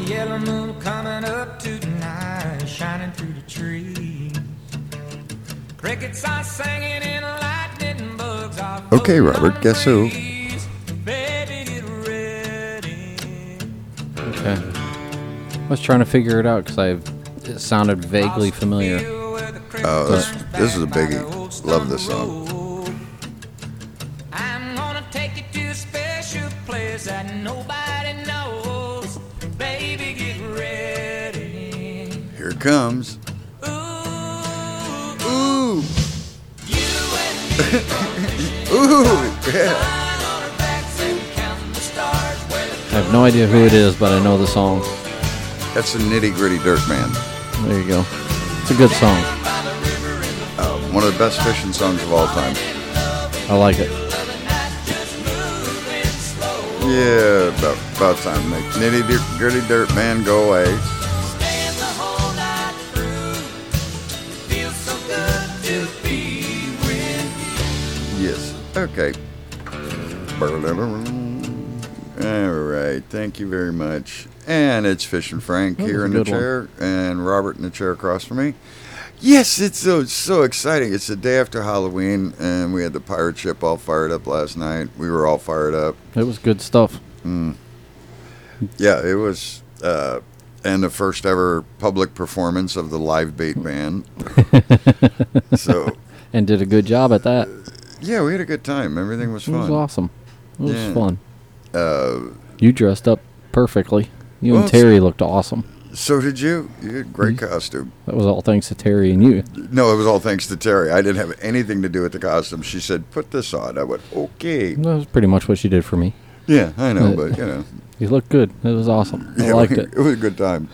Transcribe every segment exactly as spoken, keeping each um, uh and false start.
yellow moon coming up tonight, shining through the trees. Crickets are singing and lightning bugs are Okay, Robert, guess who? Baby, get ready. Okay. I was trying to figure it out because I it sounded vaguely familiar. Oh, this, this is a biggie. Love this song. I'm gonna take you to a special place that nobody knows. Baby, get ready. Here it comes. Ooh, Ooh. you and me. Ooh. Yeah. Lying on our backs and counting the stars where the I have no idea who it is, but I know the song. That's the Nitty Gritty Dirt Band. There you go. It's a good song. Uh, one of the best fishing songs of all time. I like it. Yeah, about, about time to make Nitty Dir- Gritty Dirt Band go away. staying the whole night through. Feels so good to be with you. Yes. Okay. All right. Thank you very much. And it's Fishing Frank That was here a in the good one. chair, and Robert in the chair across from me. Yes, it's so so exciting. It's the day after Halloween, and we had the pirate ship all fired up last night. We were all fired up. It was good stuff. Mm. Yeah, it was, uh, and the first ever public performance of the live bait band. So, And did a good job at that. yeah, we had a good time. Everything was It was fun. awesome. It was Yeah. fun. Uh, You dressed up perfectly. You Well, and Terry looked awesome. so did you. You had a great Mhm. costume. That was all thanks to Terry and you. No, it was all thanks to Terry. I didn't have anything to do with the costume. She said, "Put this on." I went, "Okay." That was pretty much what she did for me. Yeah, I know, Uh, but you know, You looked good. It was awesome. I yeah, liked it. It was a good time.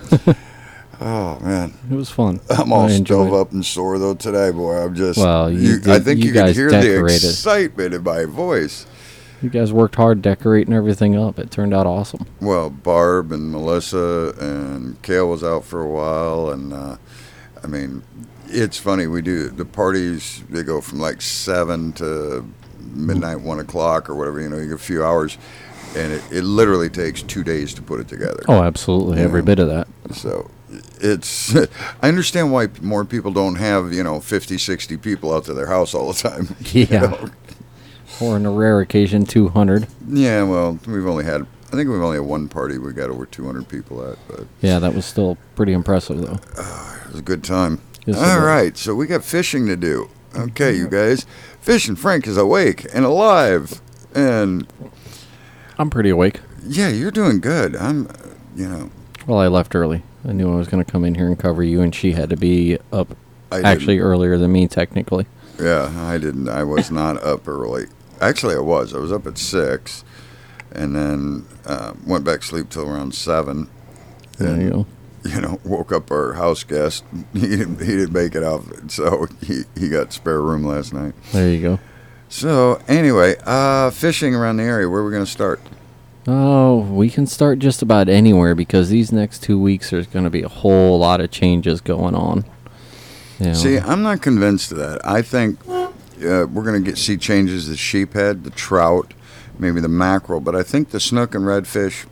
Oh man, It was fun. I'm all I enjoyed stove it. up and sore though today, boy. I'm just. Well, you I did- think you you, could guys hear the decorated. excitement in my voice. You guys worked hard decorating everything up. It turned out awesome. Well, Barb and Melissa and Kale was out for a while, and uh, I mean, it's funny. We do the parties. They go from like seven to midnight, one o'clock, or whatever. You know, you get a few hours, and it, it literally takes two days to put it together. Oh, absolutely. Every Yeah. bit of that. So it's. I understand why more people don't have you know fifty, sixty people out to their house all the time. you Yeah. know? Or on a rare occasion, two hundred. Yeah. Well, we've only had. I think we've only had one party we got over two hundred people at, but. Yeah, that was still pretty impressive, though. It was a good time. Yes, it All was. right, so we got fishing to do. Okay, you guys. Fishing Frank is awake and alive. And, I'm pretty awake. yeah, you're doing good. I'm, uh, you know, Well, I left early. I knew I was going to come in here and cover you, and she had to be up I actually earlier than me, technically. didn't, yeah, I didn't. I was not up early. Actually, I was. I was up at six and then uh, went back to sleep till around seven. There And, you go. you know, woke up our house guest. He didn't, he didn't make it out, so he, he got spare room last night. There you go. So, anyway, uh, fishing around the area. Where are we going to start? Oh, we can start just about anywhere because these next two weeks there's going to be a whole lot of changes going on. You know, See, I'm not convinced of that. I think uh, we're going to get see changes the sheephead, the trout, maybe the mackerel, but I think the snook and redfish,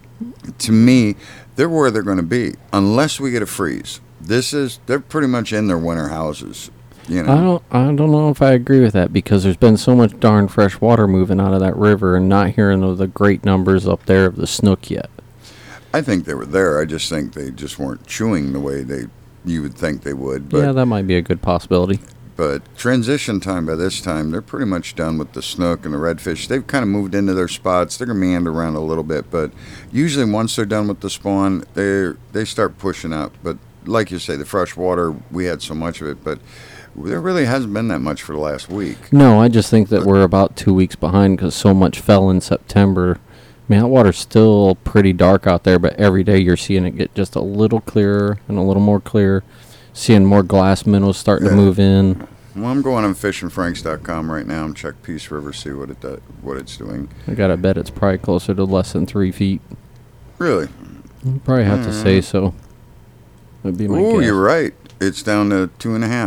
to me, they're where they're going to be unless we get a freeze. This is they're pretty much in their winter houses. You know, I don't, I don't know if I agree with that because there's been so much darn fresh water moving out of that river and not hearing of the great numbers up there of the snook yet. I think they were there. I just think they just weren't chewing the way they you would think they would. But Yeah, that might be a good possibility. But transition time by this time, they're pretty much done with the snook and the redfish. They've kind of moved into their spots. They're going to meander around a little bit, but usually once they're done with the spawn, they they start pushing up. But like you say, the fresh water, we had so much of it, but there really hasn't been that much for the last week. No, I just think that we're about two weeks behind because so much fell in September. I mean, that water's still pretty dark out there, but every day you're seeing it get just a little clearer and a little more clear. Seeing more glass minnows starting Yeah. to move in. Well, I'm going on fishing franks dot com right now and check Peace River, see what it do, what it's doing. I gotta bet it's probably closer to less than three feet. Really? You probably have to say so. That'd be my Oh, guess. you're right. It's down to two and a half.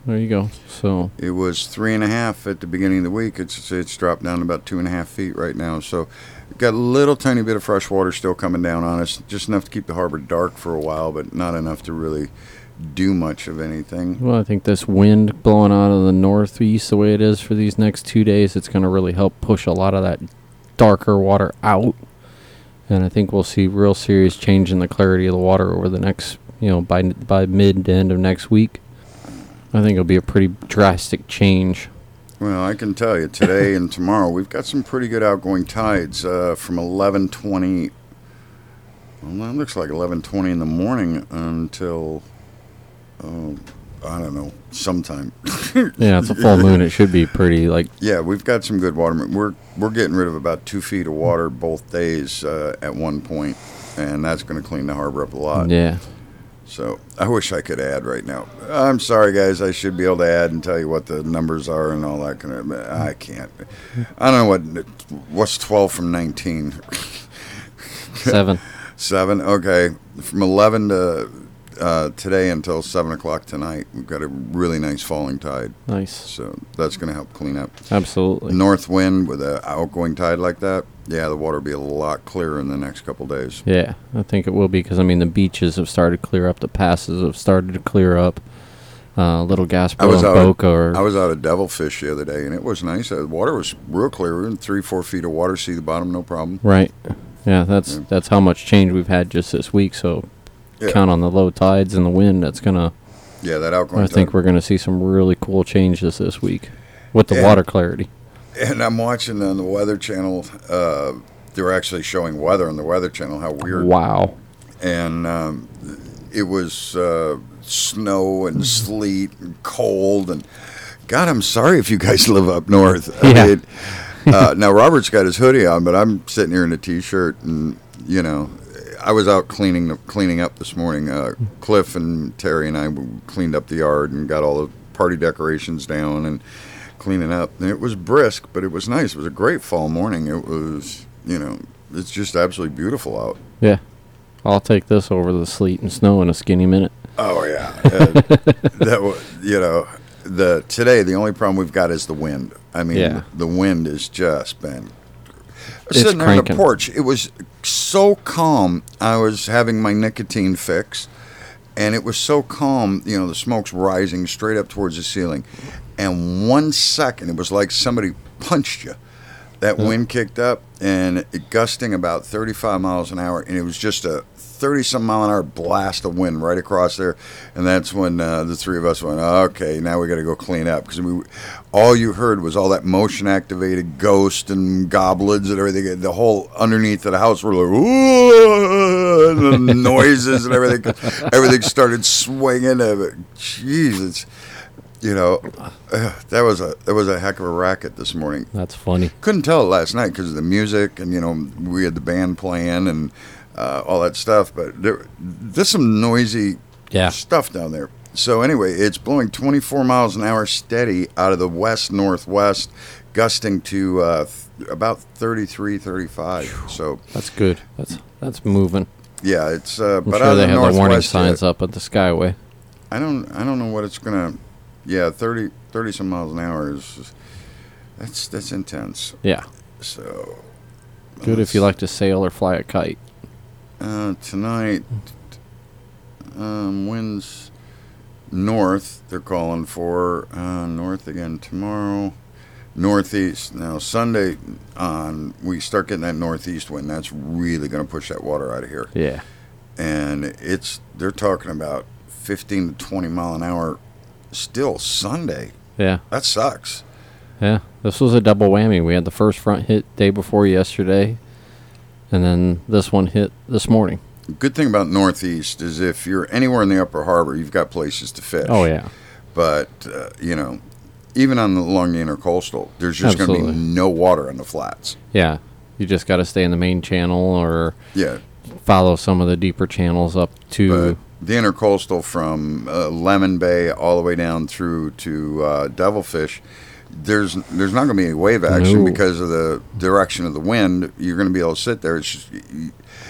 there you go. So It was three and a half at the beginning of the week. It's it's dropped down to about two and a half feet right now. So we've got a little tiny bit of fresh water still coming down on us, just enough to keep the harbor dark for a while, but not enough to really do much of anything. well, I think this wind blowing out of the northeast the way it is for these next two days, it's going to really help push a lot of that darker water out. And I think we'll see real serious change in the clarity of the water over the next, you know, by by mid to end of next week. I think it'll be a pretty drastic change. Well, I can tell you, today and tomorrow, we've got some pretty good outgoing tides uh, from eleven twenty. Well, that looks like eleven twenty in the morning until, oh, I don't know, sometime. Yeah, it's a full moon. It should be pretty, like, Yeah, we've got some good water. We're we're getting rid of about two feet of water both days uh, at one point, and that's going to clean the harbor up a lot. yeah. So I wish I could add right now. I'm sorry, guys. I should be able to add and tell you what the numbers are and all that kind of. I can't. I don't know what. What's twelve from nineteen? Seven. Seven. Okay, from eleven to uh, today until seven o'clock tonight, we've got a really nice falling tide. Nice. So that's going to help clean up. Absolutely. North wind with an outgoing tide like that. Yeah, the water will be a lot clearer in the next couple days. Yeah, I think it will be because, I mean, the beaches have started to clear up. The passes have started to clear up. Uh, Little Gasper I was and out. Boca. Or, I was out at Devilfish the other day, and it was nice. The water was real clear. We were in three, four feet of water. See the bottom, no problem. right. Yeah, that's Yeah. that's how much change we've had just this week. So Yeah. count on the low tides and the wind. That's going to, Yeah, that outgoing I think tide. we're going to see some really cool changes this week with the Yeah. water clarity. And I'm watching on the Weather Channel. Uh, they were actually showing weather on the Weather Channel. How weird. Wow. And um, it was uh, snow and sleet and cold. And God, I'm sorry if you guys live up north. I Yeah. mean, uh, now Robert's got his hoodie on, but I'm sitting here in a t-shirt, and you know, I was out cleaning the, cleaning up this morning. Uh, Cliff and Terry and I cleaned up the yard and got all the party decorations down and cleaning up. And it was brisk, but it was nice. It was a great fall morning. It was, you know, it's just absolutely beautiful out. Yeah. I'll take this over the sleet and snow in a skinny minute. Oh yeah, And that was, you know, the today the only problem we've got is the wind. I mean, Yeah. the wind has just been It's sitting there on the cranking. porch. It was so calm. I was having my nicotine fix, and it was so calm. You know, the smoke's rising straight up towards the ceiling, and one second it was like somebody punched you. That wind kicked up, and it gusting about thirty-five miles an hour, and it was just a thirty-some mile an hour blast of wind right across there. And that's when uh, the three of us went, okay, now we got to go clean up. Because we, all you heard was all that motion-activated ghost and goblins and everything. The whole underneath of the house were like, ooh, and the noises and everything. Everything started swinging. Jeez, it's... You know, uh, that was a that was a heck of a racket this morning. That's funny. Couldn't tell it last night because of the music, and you know we had the band playing and uh, all that stuff. But there, there's some noisy Yeah. stuff down there. So anyway, it's blowing twenty-four miles an hour steady out of the west northwest, gusting to uh, th- about thirty-three, thirty-five. So That's good. That's that's moving. yeah, it's. Uh, I'm but sure out of they the have the warning northwest signs yet, up at the Skyway. I don't. I don't know what it's gonna. Yeah, thirty, thirty some miles an hour is. That's that's intense. Yeah. So. Good if you like to sail or fly a kite. Uh, tonight, um, winds north, they're calling for. Uh, north again tomorrow. Northeast. Now, Sunday on, we start getting that northeast wind. That's really going to push that water out of here. Yeah. And it's, they're talking about fifteen to twenty mile an hour still Sunday. Yeah. That sucks. Yeah. This was a double whammy. We had the first front hit day before yesterday, and then this one hit this morning. Good thing about Northeast is if you're anywhere in the upper harbor, you've got places to fish. Oh, yeah. But, uh, you know, even on the, along the intercoastal, there's just going to be Absolutely. no water on the flats. Yeah. You just got to stay in the main channel or Yeah. follow some of the deeper channels up to. But the intercoastal from uh, Lemon Bay all the way down through to uh, Devilfish, there's there's not going to be any wave action No. because of the direction of the wind. You're going to be able to sit there. It's just, you,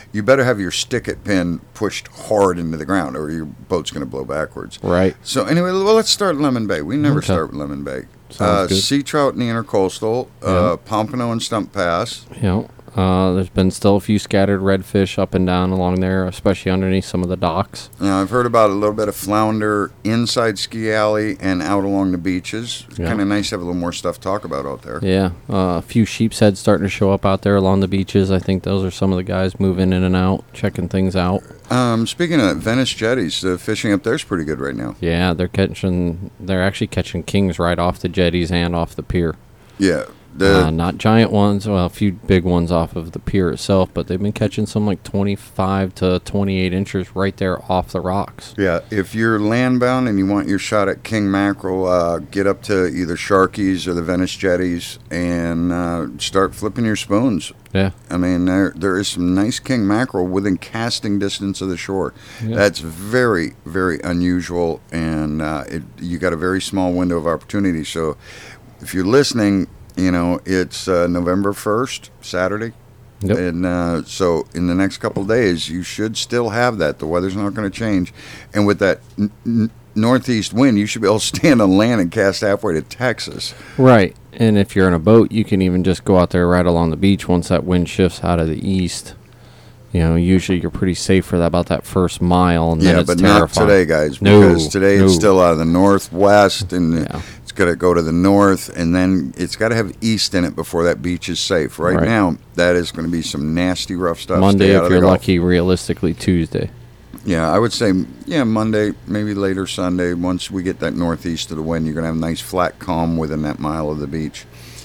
you better have your stick-it pin pushed hard into the ground, or your boat's going to blow backwards. Right. So anyway, well, let's start Lemon Bay. We never Okay. start with Lemon Bay. Sounds Uh, good. sea trout in the intercoastal, Yeah. uh, pompano and stump pass. You know, uh, there's been still a few scattered redfish up and down along there, especially underneath some of the docks. Now, I've heard about a little bit of flounder inside Ski Alley and out along the beaches. It's Yeah. kind of nice to have a little more stuff to talk about out there. Yeah, uh, a few sheep's heads starting to show up out there along the beaches. I think those are some of the guys moving in and out, checking things out. Um, speaking of that, Venice jetties, the fishing up there's pretty good right now. Yeah, they're catching. They're actually catching kings right off the jetties and off the pier. Yeah. The, Uh, not giant ones, well, a few big ones off of the pier itself, but they've been catching some like twenty-five to twenty-eight inches right there off the rocks. yeah, if you're land-bound and you want your shot at king mackerel, uh, get up to either Sharky's or the Venice jetties and uh, start flipping your spoons. Yeah, I mean, there there is some nice king mackerel within casting distance of the shore. Yeah. That's very, very unusual, and uh, it, you got a very small window of opportunity. So if you're listening, you know, it's uh, November first, Saturday. Yep. And uh, so in the next couple of days, you should still have that. The weather's not going to change. And with that n- n- northeast wind, you should be able to stand on land and cast halfway to Texas. right. And if you're in a boat, you can even just go out there right along the beach once that wind shifts out of the east. You know, usually you're pretty safe for that, about that first mile, and then Yeah, it's but terrifying. not today, guys, No, because today it's no. still out of the northwest, and Yeah. it's got to go to the north, and then it's got to have east in it before that beach is safe. Right, Right. now, that is going to be some nasty, rough stuff. Monday, Stay out if of the you're Gulf. lucky, realistically Tuesday. Yeah, I would say, yeah, Monday, maybe later Sunday. Once we get that northeast of the wind, you're going to have a nice flat calm within that mile of the beach.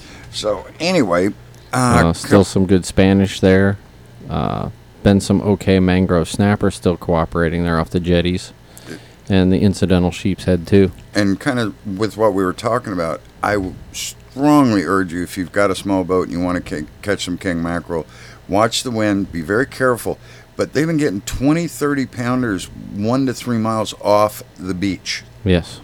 So, anyway. Uh, Uh, still some good Spanish there. Uh, been some okay mangrove snapper still cooperating there off the jetties. And the incidental sheep's head, too. and kind of with what we were talking about, I w- strongly urge you, if you've got a small boat and you want to ca- catch some king mackerel, watch the wind, be very careful. But they've been getting twenty, thirty pounders one to three miles off the beach. Yes.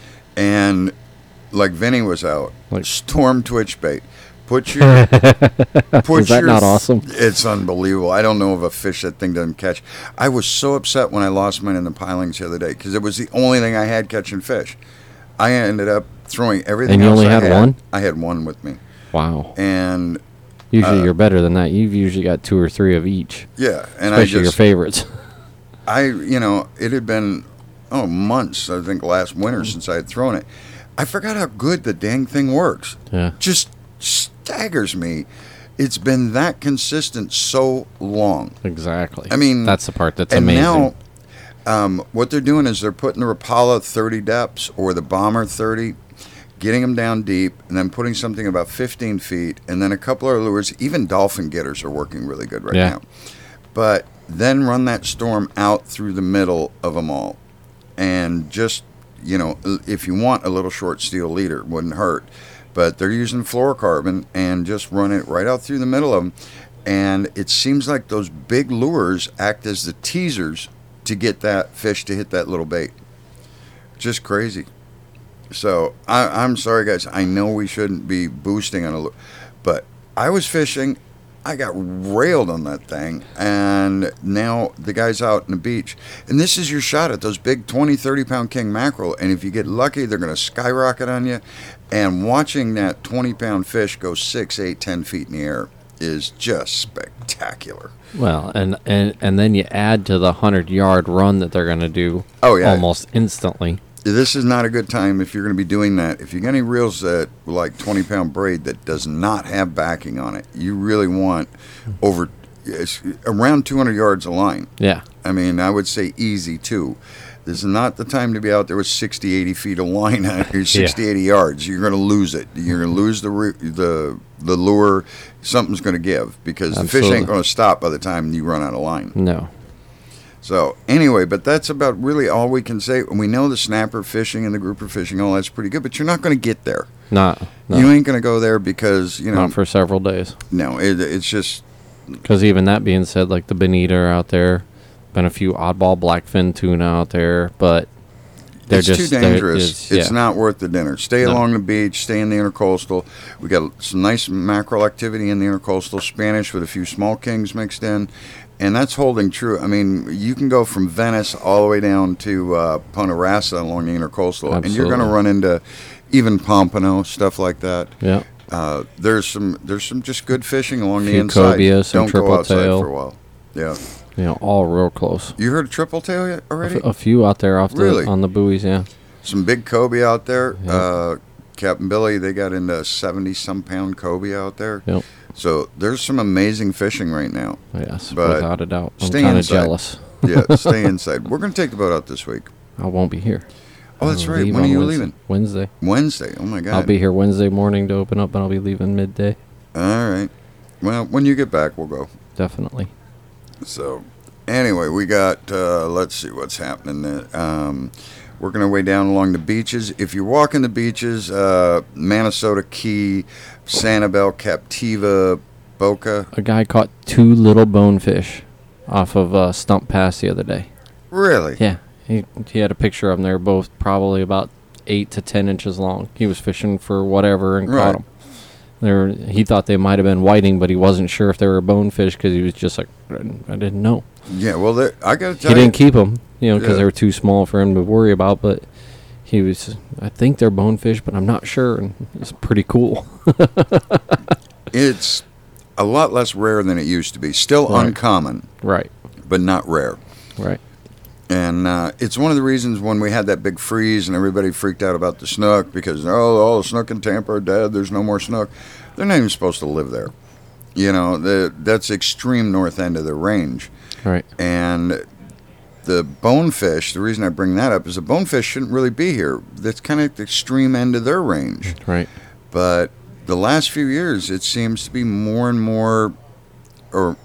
And like Vinny was out, Like- storm twitch bait. Put your put Is that your, not awesome? It's unbelievable. I don't know of a fish that thing doesn't catch. I was so upset when I lost mine in the pilings the other day because it was the only thing I had catching fish. I ended up throwing everything. And you else only I had one? I had one with me, Wow. and Usually uh, you're better than that. You've usually got two or three of each. yeah, and Especially I your just favorites. I you know it had been oh months I think last winter since I had thrown it. I forgot how good the dang thing works. Yeah. Just staggers me. It's been that consistent so long. Exactly. I mean, that's the part that's and amazing. now, um, what they're doing is they're putting the Rapala thirty depths or the Bomber thirty, getting them down deep, and then putting something about fifteen feet, and then a couple of lures. Even dolphin getters are working really good right Yeah. now. But then run that storm out through the middle of them all, and just you know, if you want a little short steel leader, it wouldn't hurt. But they're using fluorocarbon and just run it right out through the middle of them. And it seems like those big lures act as the teasers to get that fish to hit that little bait. Just crazy. So I, I'm sorry, guys. I know we shouldn't be boosting on a lure, but I was fishing. I got railed on that thing, and now the guy's out on the beach. And this is your shot at those big twenty, thirty pound king mackerel. And if you get lucky, they're going to skyrocket on you. And watching that twenty pound fish go six, eight, ten feet in the air is just spectacular. Well, and, and, and then you add to the hundred yard run that they're going to do Oh, yeah. almost instantly. This is not a good time if you're going to be doing that. If you got any reels that like twenty pound braid that does not have backing on it, you really want over it's around two hundred yards of line. Yeah. I mean, I would say easy too. This is not the time to be out there with sixty, eighty feet of line on you, sixty, eighty yards. You're going to lose it. You're going to lose the re- the the lure. Something's going to give because the fish Absolutely. ain't going to stop by the time you run out of line. No. So anyway, but that's about really all we can say. We know the snapper fishing and the grouper fishing, all that's pretty good, but you're not going to get there. Not. No. You ain't going to go there because, you know, Not for several days. no, it, it's just, Because even that being said, like the Bonita are out there, been a few oddball blackfin tuna out there, but they're it's just too they're- dangerous. It's, It's yeah. not worth the dinner. Stay No. along the beach, stay in the intercoastal. We got some nice mackerel activity in the intercoastal, Spanish with a few small kings mixed in, And that's holding true. I mean, you can go from Venice all the way down to uh, Punta Rassa along the intercoastal, Absolutely. and you're going to run into even Pompano, stuff like that. Yeah. Uh, there's some there's some just good fishing along the Few inside. cobia, some Don't go triple outside tail. for a while. Yeah. You know, all real close. You heard of triple tail yet A, already? f- a few out there off the Really? on the buoys, yeah. Some big cobia out there. Yeah. Uh, Captain Billy, they got into seventy some pound cobia out there. Yep. So there's some amazing fishing right now. Yes, But without a doubt. I'm stay kind of inside. jealous. Yeah, stay inside. We're going to take the boat out this week. I won't be here. Oh, that's I'll right. leave When are on you Wednesday. leaving? Wednesday. Wednesday. Oh my God. I'll be here Wednesday morning to open up, but I'll be leaving midday. All right. Well, when you get back, we'll go. Definitely. So, anyway, we got. Uh, let's see what's happening. There. Um, working our way down along the beaches. If you're walking the beaches, uh, Minnesota Key, Sanibel, Captiva, Boca. A guy caught two little bonefish off of uh, Stump Pass the other day. Really? Yeah, he he had a picture of them. They were both probably about eight to ten inches long. He was fishing for whatever and Right. caught them. They were, he thought they might have been whiting, but he wasn't sure if they were bonefish because he was just like, I didn't know. Yeah. Well, there- I got to He tell you. didn't keep them, you know, because Yeah. they were too small for him to worry about. But he was, I think they're bonefish, but I'm not sure. And it's pretty cool. It's a lot less rare than it used to be. Still Right. uncommon, Right, but not rare. right. And uh, it's one of the reasons when we had that big freeze and everybody freaked out about the snook because, oh, all the snook in Tampa are dead. There's no more snook. They're not even supposed to live there. You know, the, that's extreme north end of the range. Right. And the bonefish, the reason I bring that up is the bonefish shouldn't really be here. That's kind of the extreme end of their range. Right. But the last few years, it seems to be more and more, or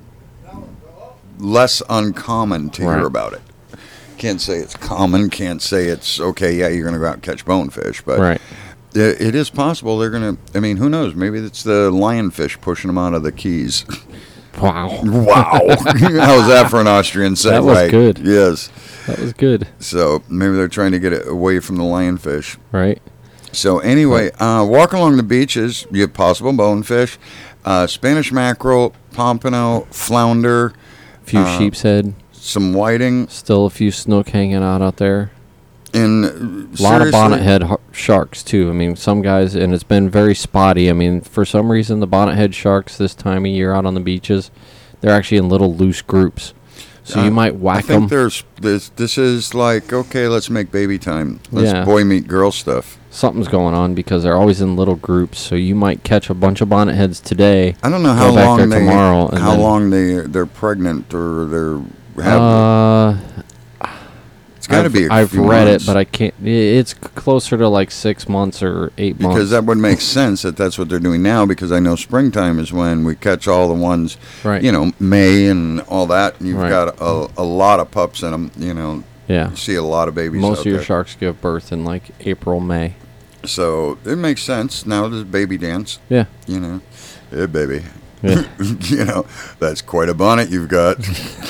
less uncommon to Right. hear about it. Can't say it's common. Can't say it's okay. Yeah, you're going to go out and catch bonefish, but Right. it, it is possible they're going to. I mean, who knows? Maybe it's the lionfish pushing them out of the Keys. Wow. Wow, how's that for an Austrian segue? That was good. Yes. That was good. So maybe they're trying to get it away from the lionfish. Right. So anyway, uh, walk along the beaches. You have possible bonefish, uh, Spanish mackerel, pompano, flounder, Few Uh, sheep's head. some whiting, Still a few snook hanging out out there. and uh, A lot of seriously, bonnethead har- sharks too. I mean, some guys, and it's been very spotty. I mean, for some reason, the bonnethead sharks this time of year out on the beaches, they're actually in little loose groups. So Uh, you might I whack think them. there's this. This is like okay, let's make baby time. Let's Yeah. boy meet girl stuff. Something's going on because they're always in little groups. So you might catch a bunch of bonnetheads today. I don't know Go how back long there they tomorrow and how then- long they they're pregnant or they're have. Uh, it's got to I've, be. A I've few read months. it, but I can't. i- It's c- closer to like six months or eight months. Because that would make sense that that's what they're doing now. Because I know springtime is when we catch all the ones, Right. you know, May and all that. And you've Right. got a, a lot of pups in them. You know, Yeah. you see a lot of babies. Most out of your there. sharks give birth in like April, May. So it makes sense. Now there's baby dance. Yeah. You know, hey baby. Yeah. You know, that's quite a bonnet you've got.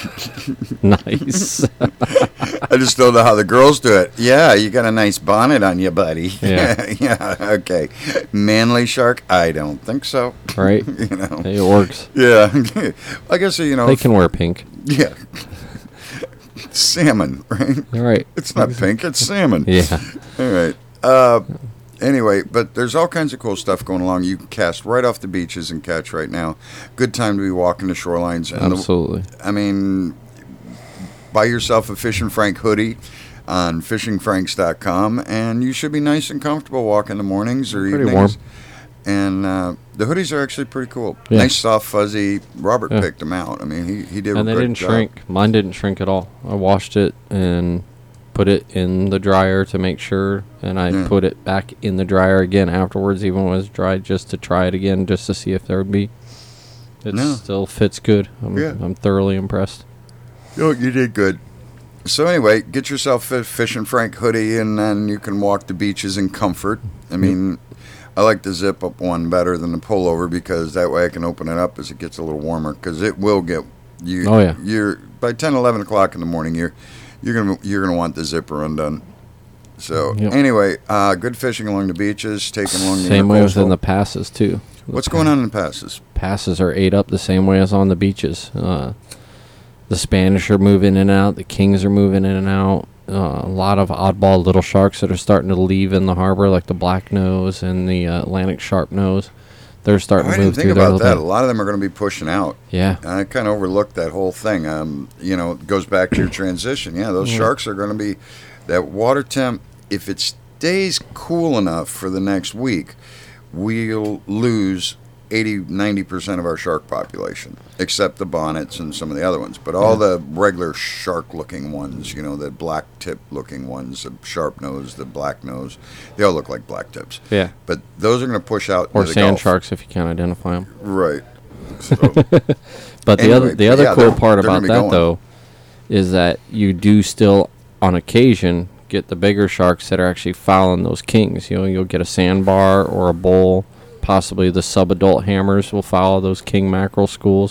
Nice. I just don't know how the girls do it. Yeah, you got a nice bonnet on you, buddy. Yeah. Yeah, okay. Manly shark? I don't think so. Right? You know. It works. Yeah. I guess, you know. They can wear pink. Yeah. Salmon, right? All right. It's not pink, it's salmon. Yeah. All right. Uh, anyway, but there's all kinds of cool stuff going along. You can cast right off the beaches and catch right now. Good time to be walking the shorelines. And the, Absolutely. I mean, buy yourself a Fish and Frank hoodie on fishing franks dot com, and you should be nice and comfortable walking the mornings or Pretty evenings. warm. And uh, the hoodies are actually pretty cool. Yeah. Nice, soft, fuzzy. Robert Yeah. picked them out. I mean, he, he did And a they great didn't job. shrink. Mine didn't shrink at all. I washed it and put it in the dryer to make sure, and I Yeah. put it back in the dryer again afterwards, even when it was dry, just to try it again, just to see if there would be. It No. still fits good. I'm, Yeah. I'm thoroughly impressed. Oh, you did good. So anyway, get yourself a Fish and Frank hoodie, and then you can walk the beaches in comfort. I mean, I like the zip up one better than the pullover because that way I can open it up as it gets a little warmer. Because it will get you. Oh, yeah. You're by ten, eleven o'clock in the morning. You're you're gonna you're gonna want the zipper undone. So Yep. anyway, uh, good fishing along the beaches, taking along the Same way within intercoastal. the passes too. The What's pa- going on in the passes? Passes are ate up the same way as on the beaches. Uh, The Spanish are moving in and out. The kings are moving in and out. Uh, a lot of oddball little sharks that are starting to leave in the harbor, like the black nose and the uh, Atlantic sharp nose. They're starting Oh, I to move didn't think through there. about a that. A little lot of them are going to be pushing out. bit. Yeah. I kind of overlooked that whole thing. Um, you know, it goes back to your transition. Yeah, those Yeah. sharks are going to be that water temp. If it stays cool enough for the next week, we'll lose eighty, ninety percent of our shark population, except the bonnets and some of the other ones. But all Yeah. the regular shark-looking ones, you know, the black tip-looking ones, the sharp nose, the black nose, they all look like black tips. Yeah. But those are going to push out Or into the sand Gulf. sharks if you can't identify them. Right. So, But the Anyway, other the but other yeah, cool they're- part they're gonna about be that going. though is that you do still on occasion get the bigger sharks that are actually fouling those kings. You know, you'll get a sandbar or a bull, possibly the subadult hammers will foul those king mackerel schools.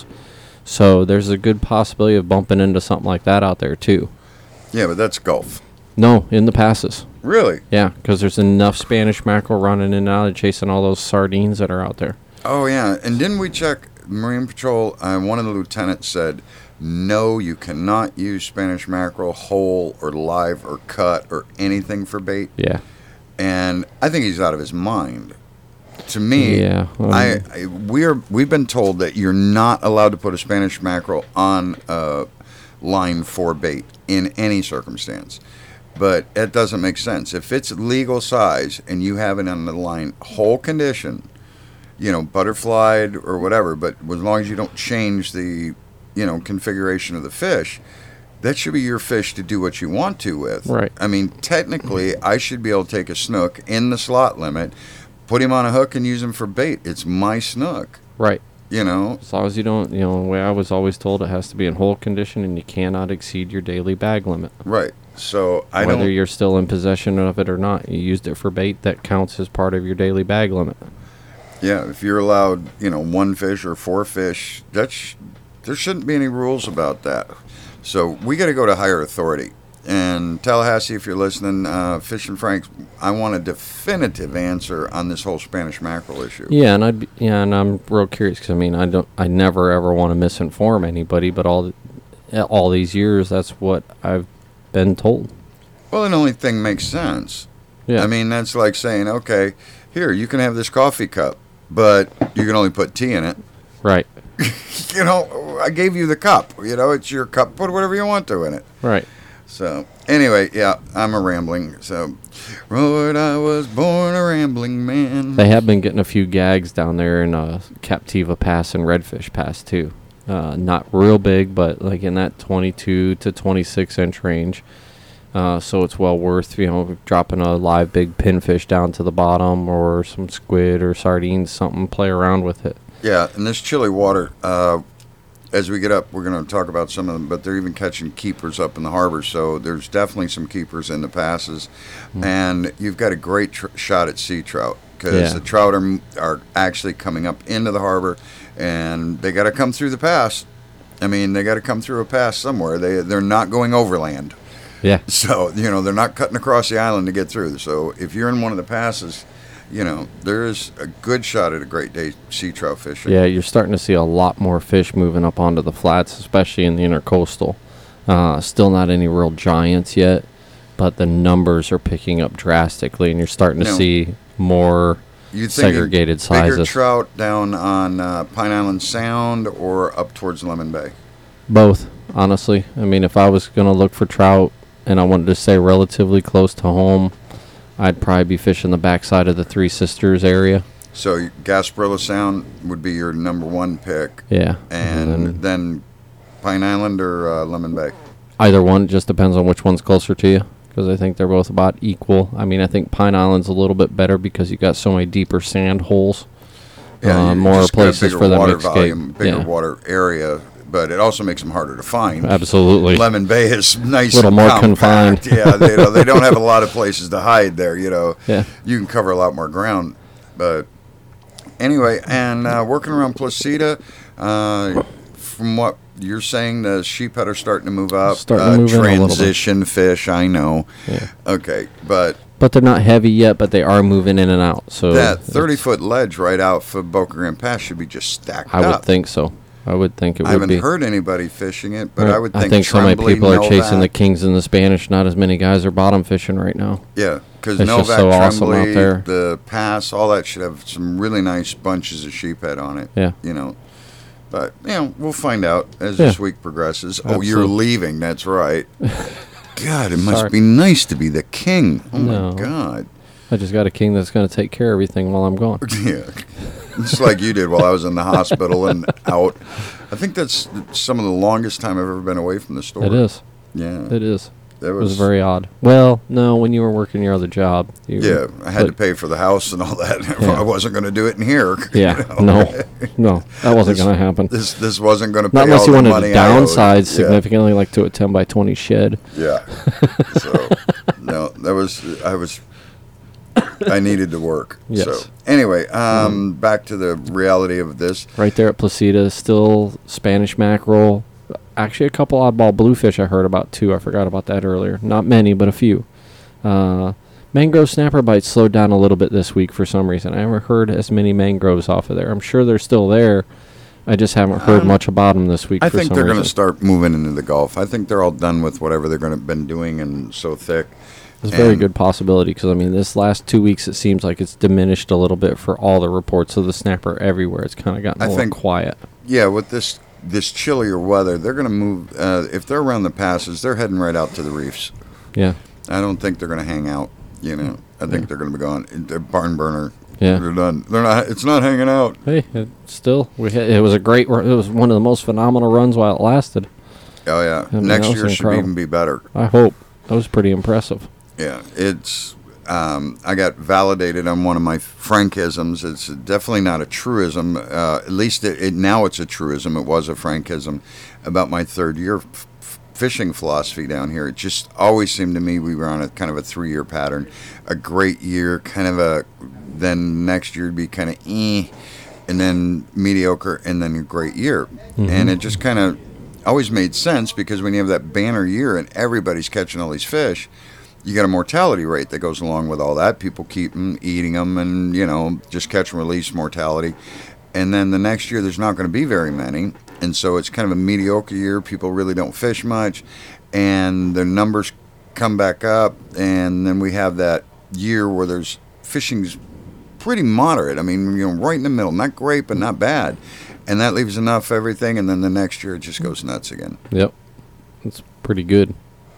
So there's a good possibility of bumping into something like that out there too. yeah, but that's Gulf. No, in the passes. Really? Yeah, because there's enough Spanish mackerel running in and out and chasing all those sardines that are out there. Oh, yeah. And didn't we check Marine Patrol? Uh, one of the lieutenants said, no, you cannot use Spanish mackerel whole or live or cut or anything for bait. Yeah. And I think he's out of his mind. To me, Yeah, um, I, I we are we've been told that you're not allowed to put a Spanish mackerel on a line for bait in any circumstance. But that doesn't make sense. If it's legal size and you have it on the line whole condition, you know, butterflied or whatever, but as long as you don't change the, you know, configuration of the fish, that should be your fish to do what you want to with. Right. I mean, technically, I should be able to take a snook in the slot limit, put him on a hook, and use him for bait. It's my snook, Right. you know. As long as you don't, you know, the way I was always told, it has to be in whole condition and you cannot exceed your daily bag limit. Right. So I Whether don't. you're still in possession of it or not, you used it for bait, that counts as part of your daily bag limit. Yeah, if you're allowed, you know, one fish or four fish, that's there shouldn't be any rules about that. So we got to go to higher authority. And Tallahassee, if you're listening, uh, Fish and Frank, I want a definitive answer on this whole Spanish mackerel issue. Yeah, and I'd be, yeah, and I'm real curious because I mean, I don't, I never ever want to misinform anybody, but all, the, all these years, that's what I've been told. Well, the only thing makes sense. Yeah, I mean, that's like saying, okay, here, you can have this coffee cup, but you can only put tea in it. right, You know, I gave you the cup. You know, it's your cup. Put whatever you want to in it. right. So, anyway, yeah, I'm a rambling. So, Lord, I was born a rambling man. They have been getting a few gags down there in uh, Captiva Pass and Redfish Pass too. Uh, not real big, but like in that twenty-two to twenty-six inch range. Uh, so it's well worth, you know, dropping a live big pinfish down to the bottom or some squid or sardines, something, play around with it. Yeah, and this chilly water, uh, as we get up, we're going to talk about some of them, but they're even catching keepers up in the harbor, so there's definitely some keepers in the passes. Mm. And you've got a great tr- shot at sea trout, because Yeah. the trout are, are actually coming up into the harbor, and they got to come through the pass. I mean, they got to come through a pass somewhere. They, they're not going overland. Yeah. So, you know, they're not cutting across the island to get through. So if you're in one of the passes, you know, there is a good shot at a great day sea trout fishing. Yeah, you're starting to see a lot more fish moving up onto the flats, especially in the intercoastal. Uh, still not any real giants yet, but the numbers are picking up drastically, and you're starting to No. see more You thinking segregated bigger sizes. trout down on uh, Pine Island Sound or up towards Lemon Bay? Both, honestly. I mean, if I was going to look for trout and I wanted to stay relatively close to home, I'd probably be fishing the backside of the Three Sisters area. So Gasparilla Sound would be your number one pick, Yeah. and, then then Pine Island or uh, Lemon Bay. either one, just depends on which one's closer to you, because I think they're both about equal. I mean, I think Pine Island's a little bit better because you got so many deeper sand holes. Yeah, uh, you more just got a places bigger for them to water escape. volume, bigger Yeah. water area, but it also makes them harder to find. Absolutely. Lemon Bay is nice, Little and more compact. confined. Yeah, they, you know, they don't have a lot of places to hide there. You know, Yeah. you can cover a lot more ground. But anyway, and uh, working around Placida, uh, from what you're saying, the sheephead are starting to move up. Starting uh, to move in a little bit. transition fish, I know. Yeah. Okay, but But they're not heavy yet, but they are moving in and out. So that it's- thirty foot ledge right out for Boca Grande Pass should be just stacked I up. would think so. I would think it would I haven't be. heard anybody fishing it, but Right. I would I think, think so many Tremblay, people are chasing the Novak- kings and the Spanish. Not as many guys are bottom fishing right now. Yeah, because It's Novak, just so awesome Tremblay, out there. the Pass, all that should have some really nice bunches of sheephead on it. Yeah. You know, but, you know, we'll find out as Yeah. this week progresses. Oh, you're Absolutely. leaving. That's right. God, it must Sorry. be nice to be the king. Oh, No. my God. I just got a king that's going to take care of everything while I'm gone. Yeah. Just like you did while I was in the hospital and out. I think that's some of the longest time I've ever been away from the store. It is. Yeah. It is. That It was was, very odd. Well, no, when you were working your other job. You, yeah, I had to but- pay for the house and all that. Yeah. I wasn't going to do it in here. Yeah, you know? no, no, that wasn't This- going to happen. This this wasn't going to pay Not unless all you the wanted money to I owed. downsize Yeah. significantly, like to a ten by twenty shed. Yeah. So no, that was I was I needed to work. Yes. So anyway, um, back to the reality of this. Right there at Placida, still Spanish mackerel. Actually, a couple oddball bluefish I heard about too. I forgot about that earlier. Not many, but a few. Uh, mangrove snapper bites slowed down a little bit this week for some reason. I haven't heard as many mangroves off of there. I'm sure they're still there. I just haven't heard Um, much about them this week. I for think some they're going reason. to start moving into the Gulf. I think they're all done with whatever they're going to been doing and so thick. It's a very And- good possibility because I mean, this last two weeks it seems like it's diminished a little bit for all the reports of the snapper everywhere. It's kind of gotten a I little think- quiet. Yeah, with this this chillier weather, they're going to move. Uh, if they're around the passes, they're heading right out to the reefs. Yeah, I don't think they're going to hang out. You know, I think Yeah. they're going to be gone. They're barn burner. yeah. They're done. They're not. It's not hanging out. Hey, it still, we had, it was a great. ru- It was one of the most phenomenal runs while it lasted. Oh yeah. I mean, Next that was year should incredible. even be better. I hope that was pretty impressive. Yeah, it's. Um, I got validated on one of my Frankisms. It's definitely not a truism. Uh, at least it, it now it's a truism. It was a Frankism about my third year f- f- fishing philosophy down here. It just always seemed to me we were on a kind of a three year pattern. A great year, kind of a. Then next year would be kind of eh, and then mediocre, and then a great year. And it just kind of always made sense because when you have that banner year and everybody's catching all these fish, you got a mortality rate that goes along with all that. People keep them, eating them, and, you know, just catch and release mortality. And then the next year, there's not going to be very many. And so it's kind of a mediocre year. People really don't fish much. And the numbers come back up. And then we have that year where there's fishing's pretty moderate. I mean, you know, right in the middle. Not great, but not bad. And that leaves enough for everything. And then the next year, it just goes nuts again. Yep, it's pretty good.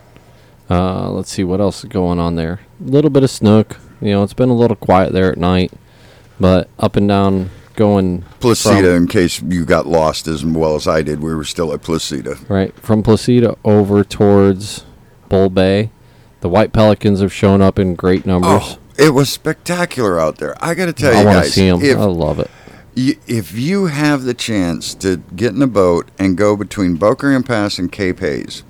Uh, let's see what else is going on there. A little bit of snook. You know, it's been a little quiet there at night, but up and down going. Placida, from- in case you got lost as well as I did, we were still at Placida. Right, from Placida over towards Bull Bay. The white pelicans have shown up in great numbers. Oh, it was spectacular out there. I got to tell I you want to guys, see them. if I love it. you, if you have the chance to get in a boat and go between Boca Raton Pass and Cape Hayes,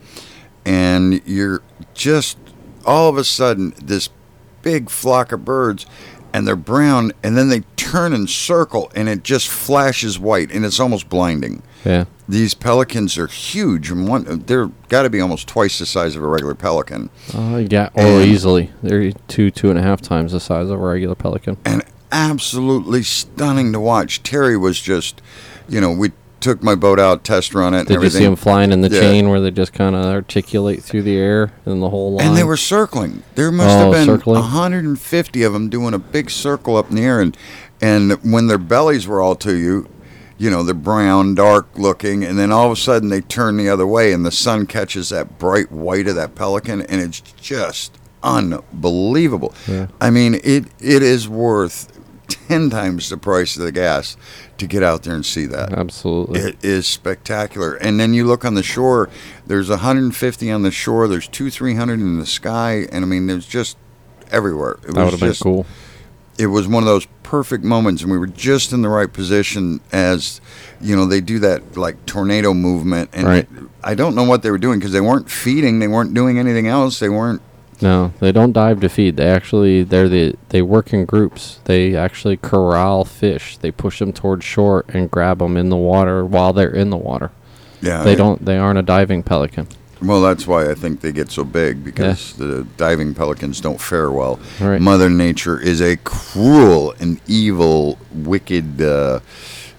and you're just all of a sudden this big flock of birds, and they're brown, and then they turn and circle, and it just flashes white, and it's almost blinding. Yeah, These pelicans are huge, and one they're got to be almost twice the size of a regular pelican. uh, yeah, or And- easily. They're two, two and a half times the size of a regular pelican. And absolutely stunning to watch. Terry was just, you know, we took my boat out, test run it, and Did you see everything. them flying in the Yeah. chain where they just kind of articulate through the air and the whole line? And they were circling. There must Oh, have been circling? one hundred fifty of them doing a big circle up in the air. And, and when their bellies were all to you, you know, they're brown, dark looking, and then all of a sudden they turn the other way, and the sun catches that bright white of that pelican, and it's just unbelievable. Yeah. I mean, it it is worth ten times the price of the gas to get out there and see that. Absolutely. It is spectacular. And then you look on the shore, there's one hundred fifty on the shore, there's two, three hundred in the sky, and I mean, there's just everywhere. It that would was have been just, cool. It was one of those perfect moments, and we were just in the right position as, you know, they do that like tornado movement. And Right. I don't know what they were doing because they weren't feeding, they weren't doing anything else, they weren't. No, they don't dive to feed. They actually they're the they work in groups. They actually corral fish. They push them towards shore and grab them in the water while they're in the water. Yeah, They it- don't. They aren't a diving pelican. Well, that's why I think they get so big, because the diving pelicans don't fare well. Right. Mother Nature is a cruel and evil, wicked, uh,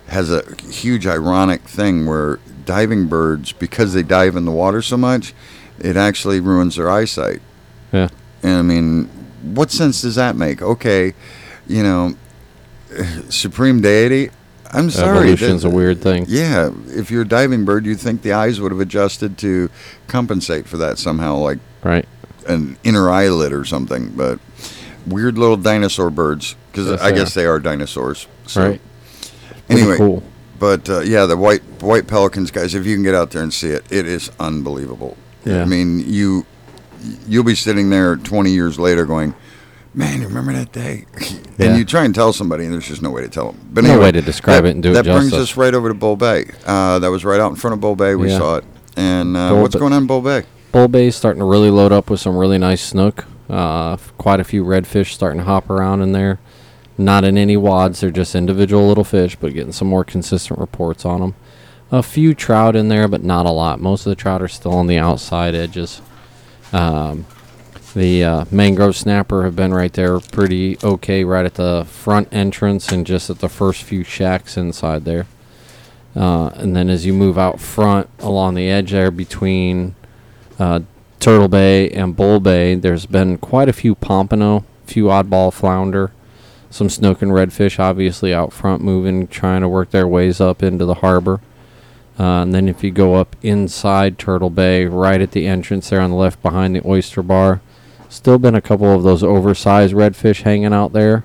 has a huge ironic thing where diving birds, because they dive in the water so much, it actually ruins their eyesight. Yeah. And I mean, what sense does that make? Okay, you know, supreme deity. I'm sorry. Evolution's that- a weird thing. Yeah, if you're a diving bird, you'd think the eyes would have adjusted to compensate for that somehow, like Right. an inner eyelid or something. But weird little dinosaur birds, because Yes, I they guess are. they are dinosaurs. So. Right. Pretty Anyway, cool. but uh, yeah, the white white pelicans, guys. If you can get out there and see it, it is unbelievable. Yeah. I mean, you you'll be sitting there twenty years later, going, "Man, you remember that day?" Yeah. And you try and tell somebody, and there's just no way to tell them. But No anyway, way to describe that, it and do it That brings justice. us right over to Bull Bay. Uh, that was right out in front of Bull Bay. We Yeah. saw it. And uh, Bull what's Ba- going on in Bull Bay? Bull Bay's starting to really load up with some really nice snook. Uh, f- quite a few redfish starting to hop around in there. Not in any wads, they're just individual little fish, but getting some more consistent reports on them. A few trout in there, but not a lot. Most of the trout are still on the outside edges. Um, the uh, mangrove snapper have been right there pretty okay right at the front entrance and just at the first few shacks inside there. Uh, and then as you move out front along the edge there between uh, Turtle Bay and Bull Bay, there's been quite a few pompano, few oddball flounder, some snook and redfish obviously out front moving, trying to work their ways up into the harbor. Uh, and then if you go up inside Turtle Bay, right at the entrance there on the left behind the oyster bar, still been a couple of those oversized redfish hanging out there.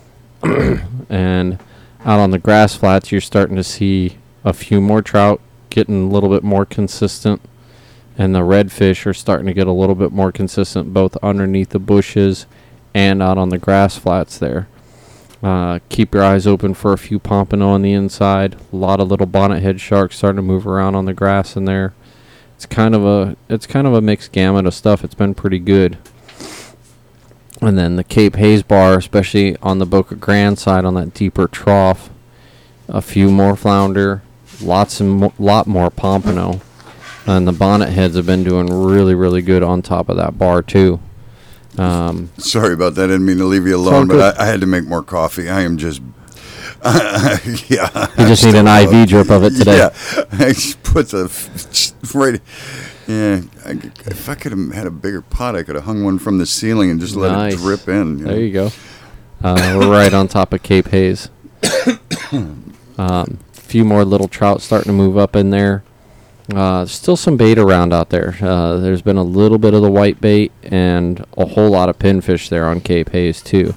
And out on the grass flats, you're starting to see a few more trout getting a little bit more consistent. And the redfish are starting to get a little bit more consistent both underneath the bushes and out on the grass flats there. Uh, keep your eyes open for a few pompano on the inside. A lot of little bonnethead sharks starting to move around on the grass in there. It's kind of a it's kind of a mixed gamut of stuff. It's been pretty good. And then the Cape Hayes bar, especially on the Boca Grande side on that deeper trough, a few more flounder, lots and mo- lot more pompano. And the bonnet heads have been doing really, really good on top of that bar too. Um, Sorry about that. I didn't mean to leave you all alone, good. but I, I had to make more coffee. I am just, yeah. you just need an I V drip of it today. Yeah, I just put the f- right. Yeah, I, if I could have had a bigger pot, I could have hung one from the ceiling and just let Nice. it drip in. You know? There you go. Uh, we're right on top of Cape Hayes. Um, few more little trout starting to move up in there. Uh, still some bait around out there. Uh, there's been a little bit of the white bait and a whole lot of pinfish there on Cape Hayes too.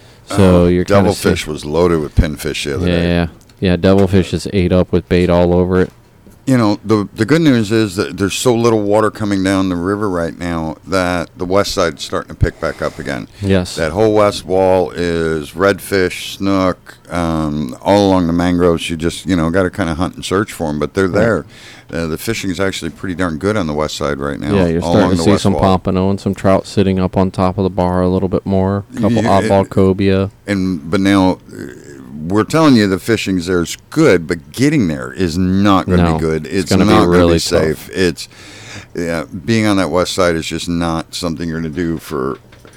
So Uh, you're kind of devilfish was loaded with pinfish the other yeah, day. yeah, yeah. Devilfish is ate up with bait all over it. You know, the the good news is that there's so little water coming down the river right now that the west side's starting to pick back up again. Yes. That whole west wall is redfish, snook, um, all along the mangroves. You just, you know, got to kind of hunt and search for them, but they're there. Uh, the fishing is actually pretty darn good on the west side right now. Yeah, you're all starting along to the see west some wall. pompano and some trout sitting up on top of the bar a little bit more. A couple Yeah, oddball it- cobia. And but now uh, we're telling you the fishing's there is good, but getting there is not going to No, be good. it's It's, gonna be not going to really be safe. It's yeah, being on that west side is just not something you're going to do for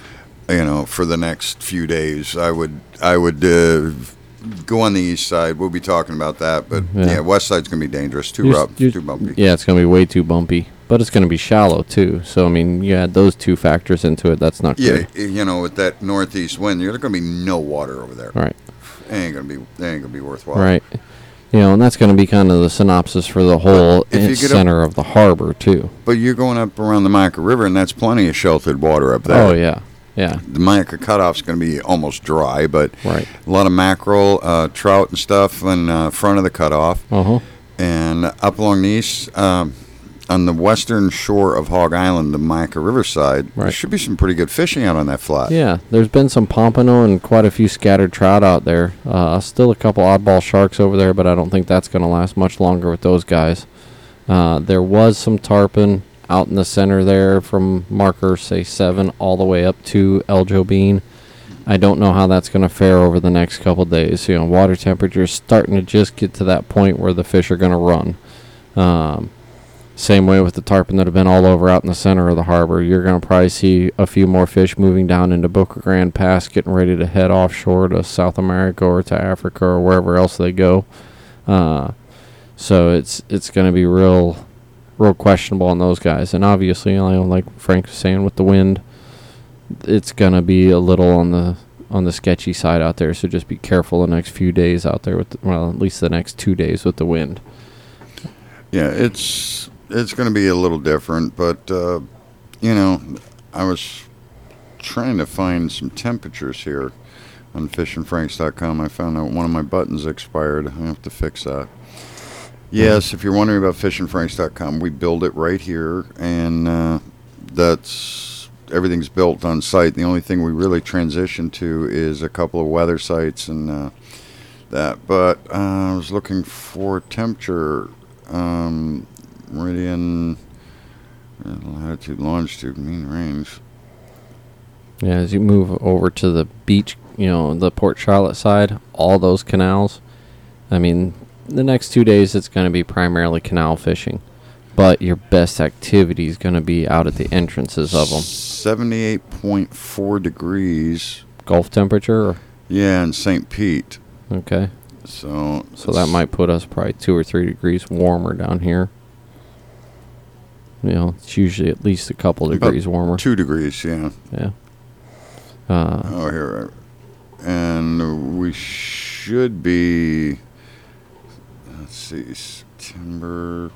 you know for the next few days. I would I would uh, go on the east side. We'll be talking about that, but Yeah. yeah, west side's going to be dangerous. Too You're s- rough, you're- too bumpy. Yeah, it's going to be way too bumpy, but it's going to be shallow too. So I mean, you add those two factors into it. That's not Yeah, good. you know, with that northeast wind, there's going to be no water over there. Right. It ain't going to be. It ain't going to be worthwhile. Right. You know, and that's going to be kind of the synopsis for the whole if you in- get up- center of the harbor too. But you're going up around the Mayaca River, and that's plenty of sheltered water up there. Oh yeah, yeah. The Mayaca cutoff's going to be almost dry, but Right. a lot of mackerel, uh, trout, and stuff in uh, front of the cutoff. Uh huh. And up along the east, um, on the western shore of Hog Island, the Mayaca River side, there Right. should be some pretty good fishing out on that flat. Yeah, there's been some pompano and quite a few scattered trout out there. Uh, still a couple oddball sharks over there, but I don't think that's going to last much longer with those guys. Uh, there was some tarpon out in the center there from marker, say, seven all the way up to El Jobin. I don't know how that's going to fare over the next couple days. You know, water temperature is starting to just get to that point where the fish are going to run. Um, Same way with the tarpon that have been all over out in the center of the harbor. You're going to probably see a few more fish moving down into Boca Grande Pass, getting ready to head offshore to South America or to Africa or wherever else they go. Uh, so it's it's going to be real, real questionable on those guys. And obviously, you know, like Frank was saying, with the wind, it's going to be a little on the on the sketchy side out there. So just be careful the next few days out there with, the, well, at least the next two days with the wind. Yeah, it's it's going to be a little different, but uh, you know, I was trying to find some temperatures here on fishin franks dot com. I found out one of my buttons expired. I have to fix that. Yes, if you're wondering about fishin franks dot com, we build it right here, and uh, that's everything's built on site. The only thing we really transition to is a couple of weather sites and uh, that. But uh, I was looking for temperature. Um, meridian, latitude, longitude, mean range. Yeah, as you move over to the beach, you know, the Port Charlotte side, all those canals, I mean, the next two days it's going to be primarily canal fishing. But your best activity is going to be out at the entrances of them. seventy-eight point four degrees. Gulf temperature? Or? Yeah, in Saint Pete. Okay. So So that might put us probably two or three degrees warmer down here. You know, it's usually at least a couple degrees warmer. Two degrees, yeah. Yeah. Uh, oh, here. And we should be, let's see, September.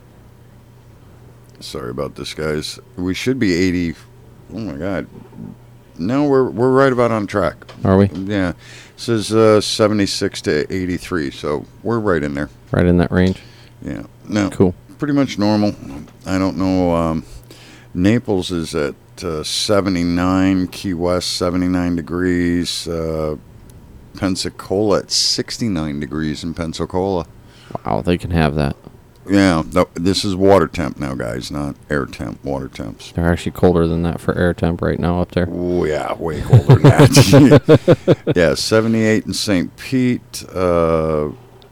Sorry about this, guys. We should be eighty. Oh, my God. No, we're we're right about on track. Are we? Yeah. It says uh, seventy-six to eighty-three, so we're right in there. Right in that range? Yeah. No. Cool. Pretty much normal. I don't know. Um, Naples is at uh, seventy-nine. Key West, seventy-nine degrees. Uh, Pensacola at sixty-nine degrees in Pensacola. Wow, they can have that. Yeah, th- this is water temp now, guys, not air temp, water temps. They're actually colder than that for air temp right now up there. Oh, yeah, way colder than that. Yeah, seventy-eight in Saint Pete. Uh,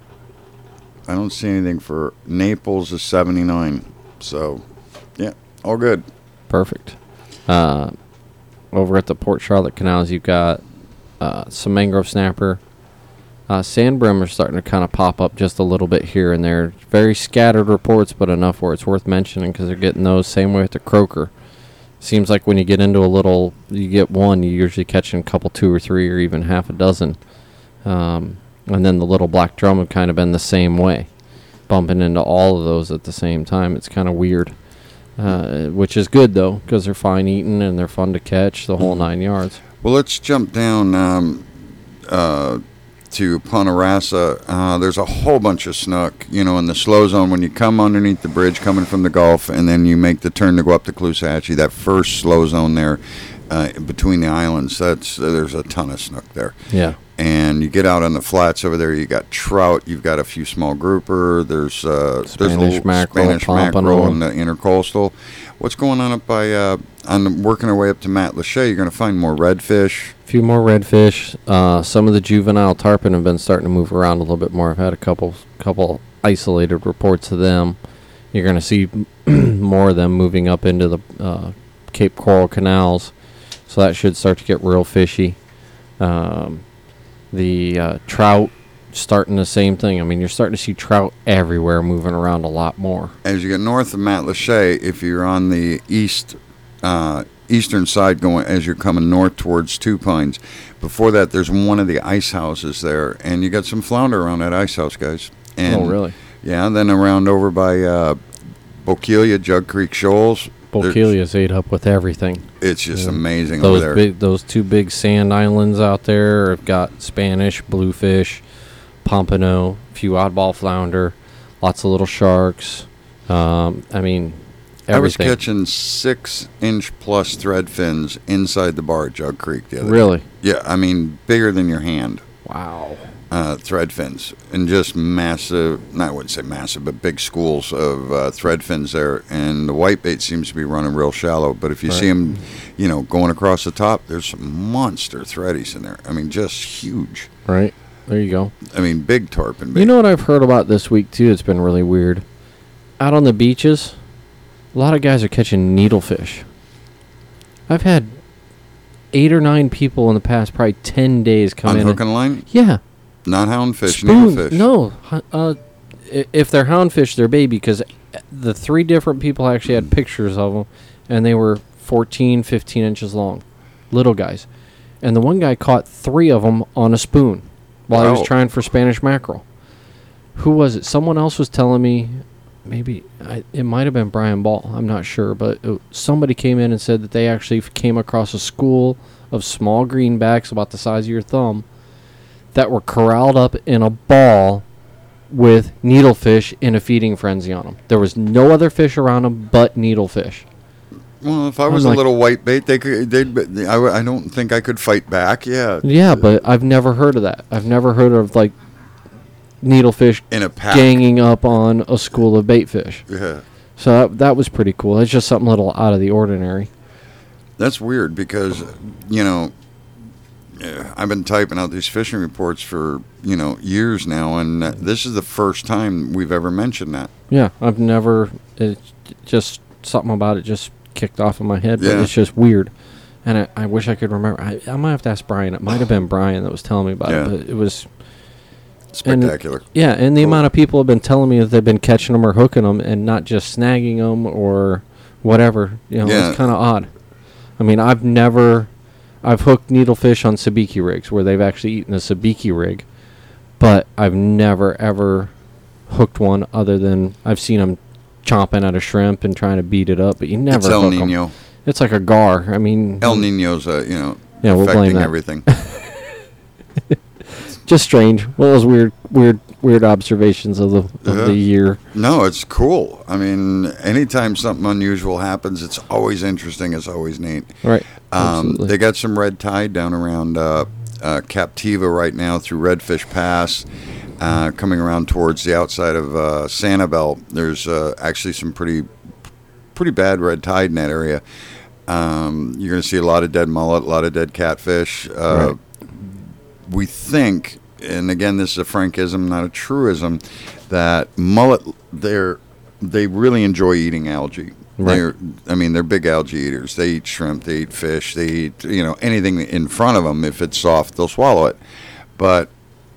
I don't see anything for Naples is seventy-nine. So, yeah, all good. Perfect. Uh, over at the Port Charlotte canals, you've got uh, some mangrove snapper. Uh, sand brim are starting to kind of pop up just a little bit here and there. Very scattered reports, but enough where it's worth mentioning because they're getting those. Same way with the croaker. Seems like when you get into a little, you get one, you're usually catching a couple, two or three, or even half a dozen. Um, and then the little black drum have kind of been the same way, bumping into all of those at the same time. It's kind of weird, uh, which is good, though, because they're fine eating and they're fun to catch, the whole nine yards. Well, let's jump down um, uh, to Ponderosa. Uh, there's a whole bunch of snook, you know, in the slow zone. When you come underneath the bridge coming from the Gulf and then you make the turn to go up to Caloosahatchee, that first slow zone there uh, between the islands, that's uh, there's a ton of snook there. Yeah. And you get out on the flats over there, you got trout, you've got a few small grouper, there's uh, Spanish there's a little mackerel, Spanish pompano. mackerel in the intercoastal. What's going on up by, uh, on working our way up to Matlacha, you're going to find more redfish. A few more redfish. Uh, some of the juvenile tarpon have been starting to move around a little bit more. I've had a couple couple isolated reports of them. You're going to see more of them moving up into the uh, Cape Coral canals, so that should start to get real fishy. Um, the uh, trout starting the same thing. I mean, you're starting to see trout everywhere moving around a lot more. As you get north of Matlacha, if you're on the east uh, eastern side going as you're coming north towards Two Pines, before that there's one of the ice houses there, and you got some flounder around that ice house, guys. And oh, really? Yeah, and then around over by uh, Bokeelia, Jug Creek Shoals. Bokeelia's ate up with everything. It's just Yeah. amazing Those over there. big, those two big sand islands out there have got Spanish, bluefish, pompano, a few oddball flounder, lots of little sharks. Um, I mean, everything. I was catching six-inch plus thread fins inside the bar at Jug Creek the other Really? day. Yeah, I mean, bigger than your hand. Wow. Uh, thread fins, and just massive, no, I wouldn't say massive, but big schools of uh, thread fins there. And the whitebait seems to be running real shallow, but if you Right. see them, you know, going across the top, there's some monster threadies in there. I mean, just huge. Right. There you go. I mean, big tarpon bait. You know what I've heard about this week, too? It's been really weird. Out on the beaches, a lot of guys are catching needlefish. I've had eight or nine people in the past probably ten days come on in. hook and line? Yeah. Not houndfish, Spoon, needlefish. no, hu- uh, i- if they're houndfish, they're baby, because the three different people actually had pictures of them, and they were fourteen, fifteen inches long, little guys. And the one guy caught three of them on a spoon while he Wow. was trying for Spanish mackerel. Who was it? Someone else was telling me, maybe I, it might have been Brian Ball. I'm not sure, but it, somebody came in and said that they actually f- came across a school of small greenbacks about the size of your thumb that were corralled up in a ball with needlefish in a feeding frenzy on them. There was no other fish around them but needlefish. Well, if I I'm was like- a little white bait, they could. They'd. I, I don't think I could fight back. Yeah. Yeah, but I've never heard of that. I've never heard of like needlefish In a pack. ganging up on a school of baitfish. Yeah. So that, that was pretty cool. It's just something a little out of the ordinary. That's weird because, you know, uh, I've been typing out these fishing reports for, you know, years now, and uh, this is the first time we've ever mentioned that. Yeah, I've never. It's just something about it just kicked off in my head, but Yeah. it's just weird. And I, I wish I could remember. I, I might have to ask Brian. It might have been Brian that was telling me about Yeah. it, but it was. Spectacular. Yeah, and the Cool. amount of people have been telling me that they've been catching them or hooking them and not just snagging them or whatever. You know, Yeah. it's kind of odd. I mean, I've never, I've hooked needlefish on sabiki rigs where they've actually eaten a sabiki rig, but I've never ever hooked one other than I've seen them chomping at a shrimp and trying to beat it up, but you never It's El hook 'em. Nino. It's like a gar. I mean, El Nino's, uh, you know, Yeah, we'll blame affecting that. everything. just strange. One of those weird, weird, weird observations of the of Yeah. the year. No, it's cool. I mean, anytime something unusual happens, it's always interesting. It's always neat. Right. Um, Absolutely. they got some red tide down around uh, uh, Captiva right now through Redfish Pass, uh, coming around towards the outside of uh, Sanibel. There's uh, actually some pretty pretty bad red tide in that area. Um, you're going to see a lot of dead mullet, a lot of dead catfish. Uh, Right. We think, and again, this is a frankism, not a truism, that mullet, they're they really enjoy eating algae. Right. They're, I mean, they're big algae eaters. They eat shrimp, they eat fish, they eat, you know, anything in front of them. If it's soft, they'll swallow it. But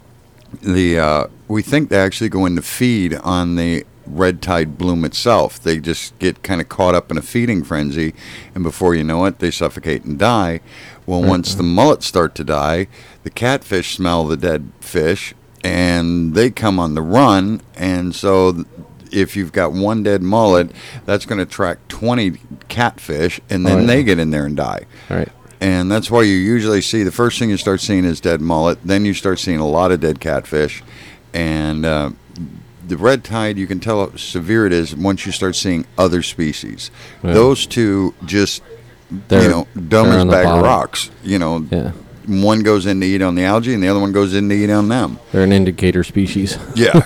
the uh, we think they actually go into feed on the red tide bloom itself. They just get kind of caught up in a feeding frenzy, and before you know it, they suffocate and die. Well, Right. once the mullets start to die, the catfish smell the dead fish, and they come on the run. And so, th- if you've got one dead mullet, that's going to attract twenty catfish, and then Oh, yeah. they get in there and die. Right. And that's why you usually see the first thing you start seeing is dead mullet. Then you start seeing a lot of dead catfish. And uh, the red tide, you can tell how severe it is once you start seeing other species. Yeah. Those two just, They're- you know, dumb they're as on a the bag of bottom. rocks. You know, Yeah. one goes in to eat on the algae and the other one goes in to eat on them. They're an indicator species. Yeah.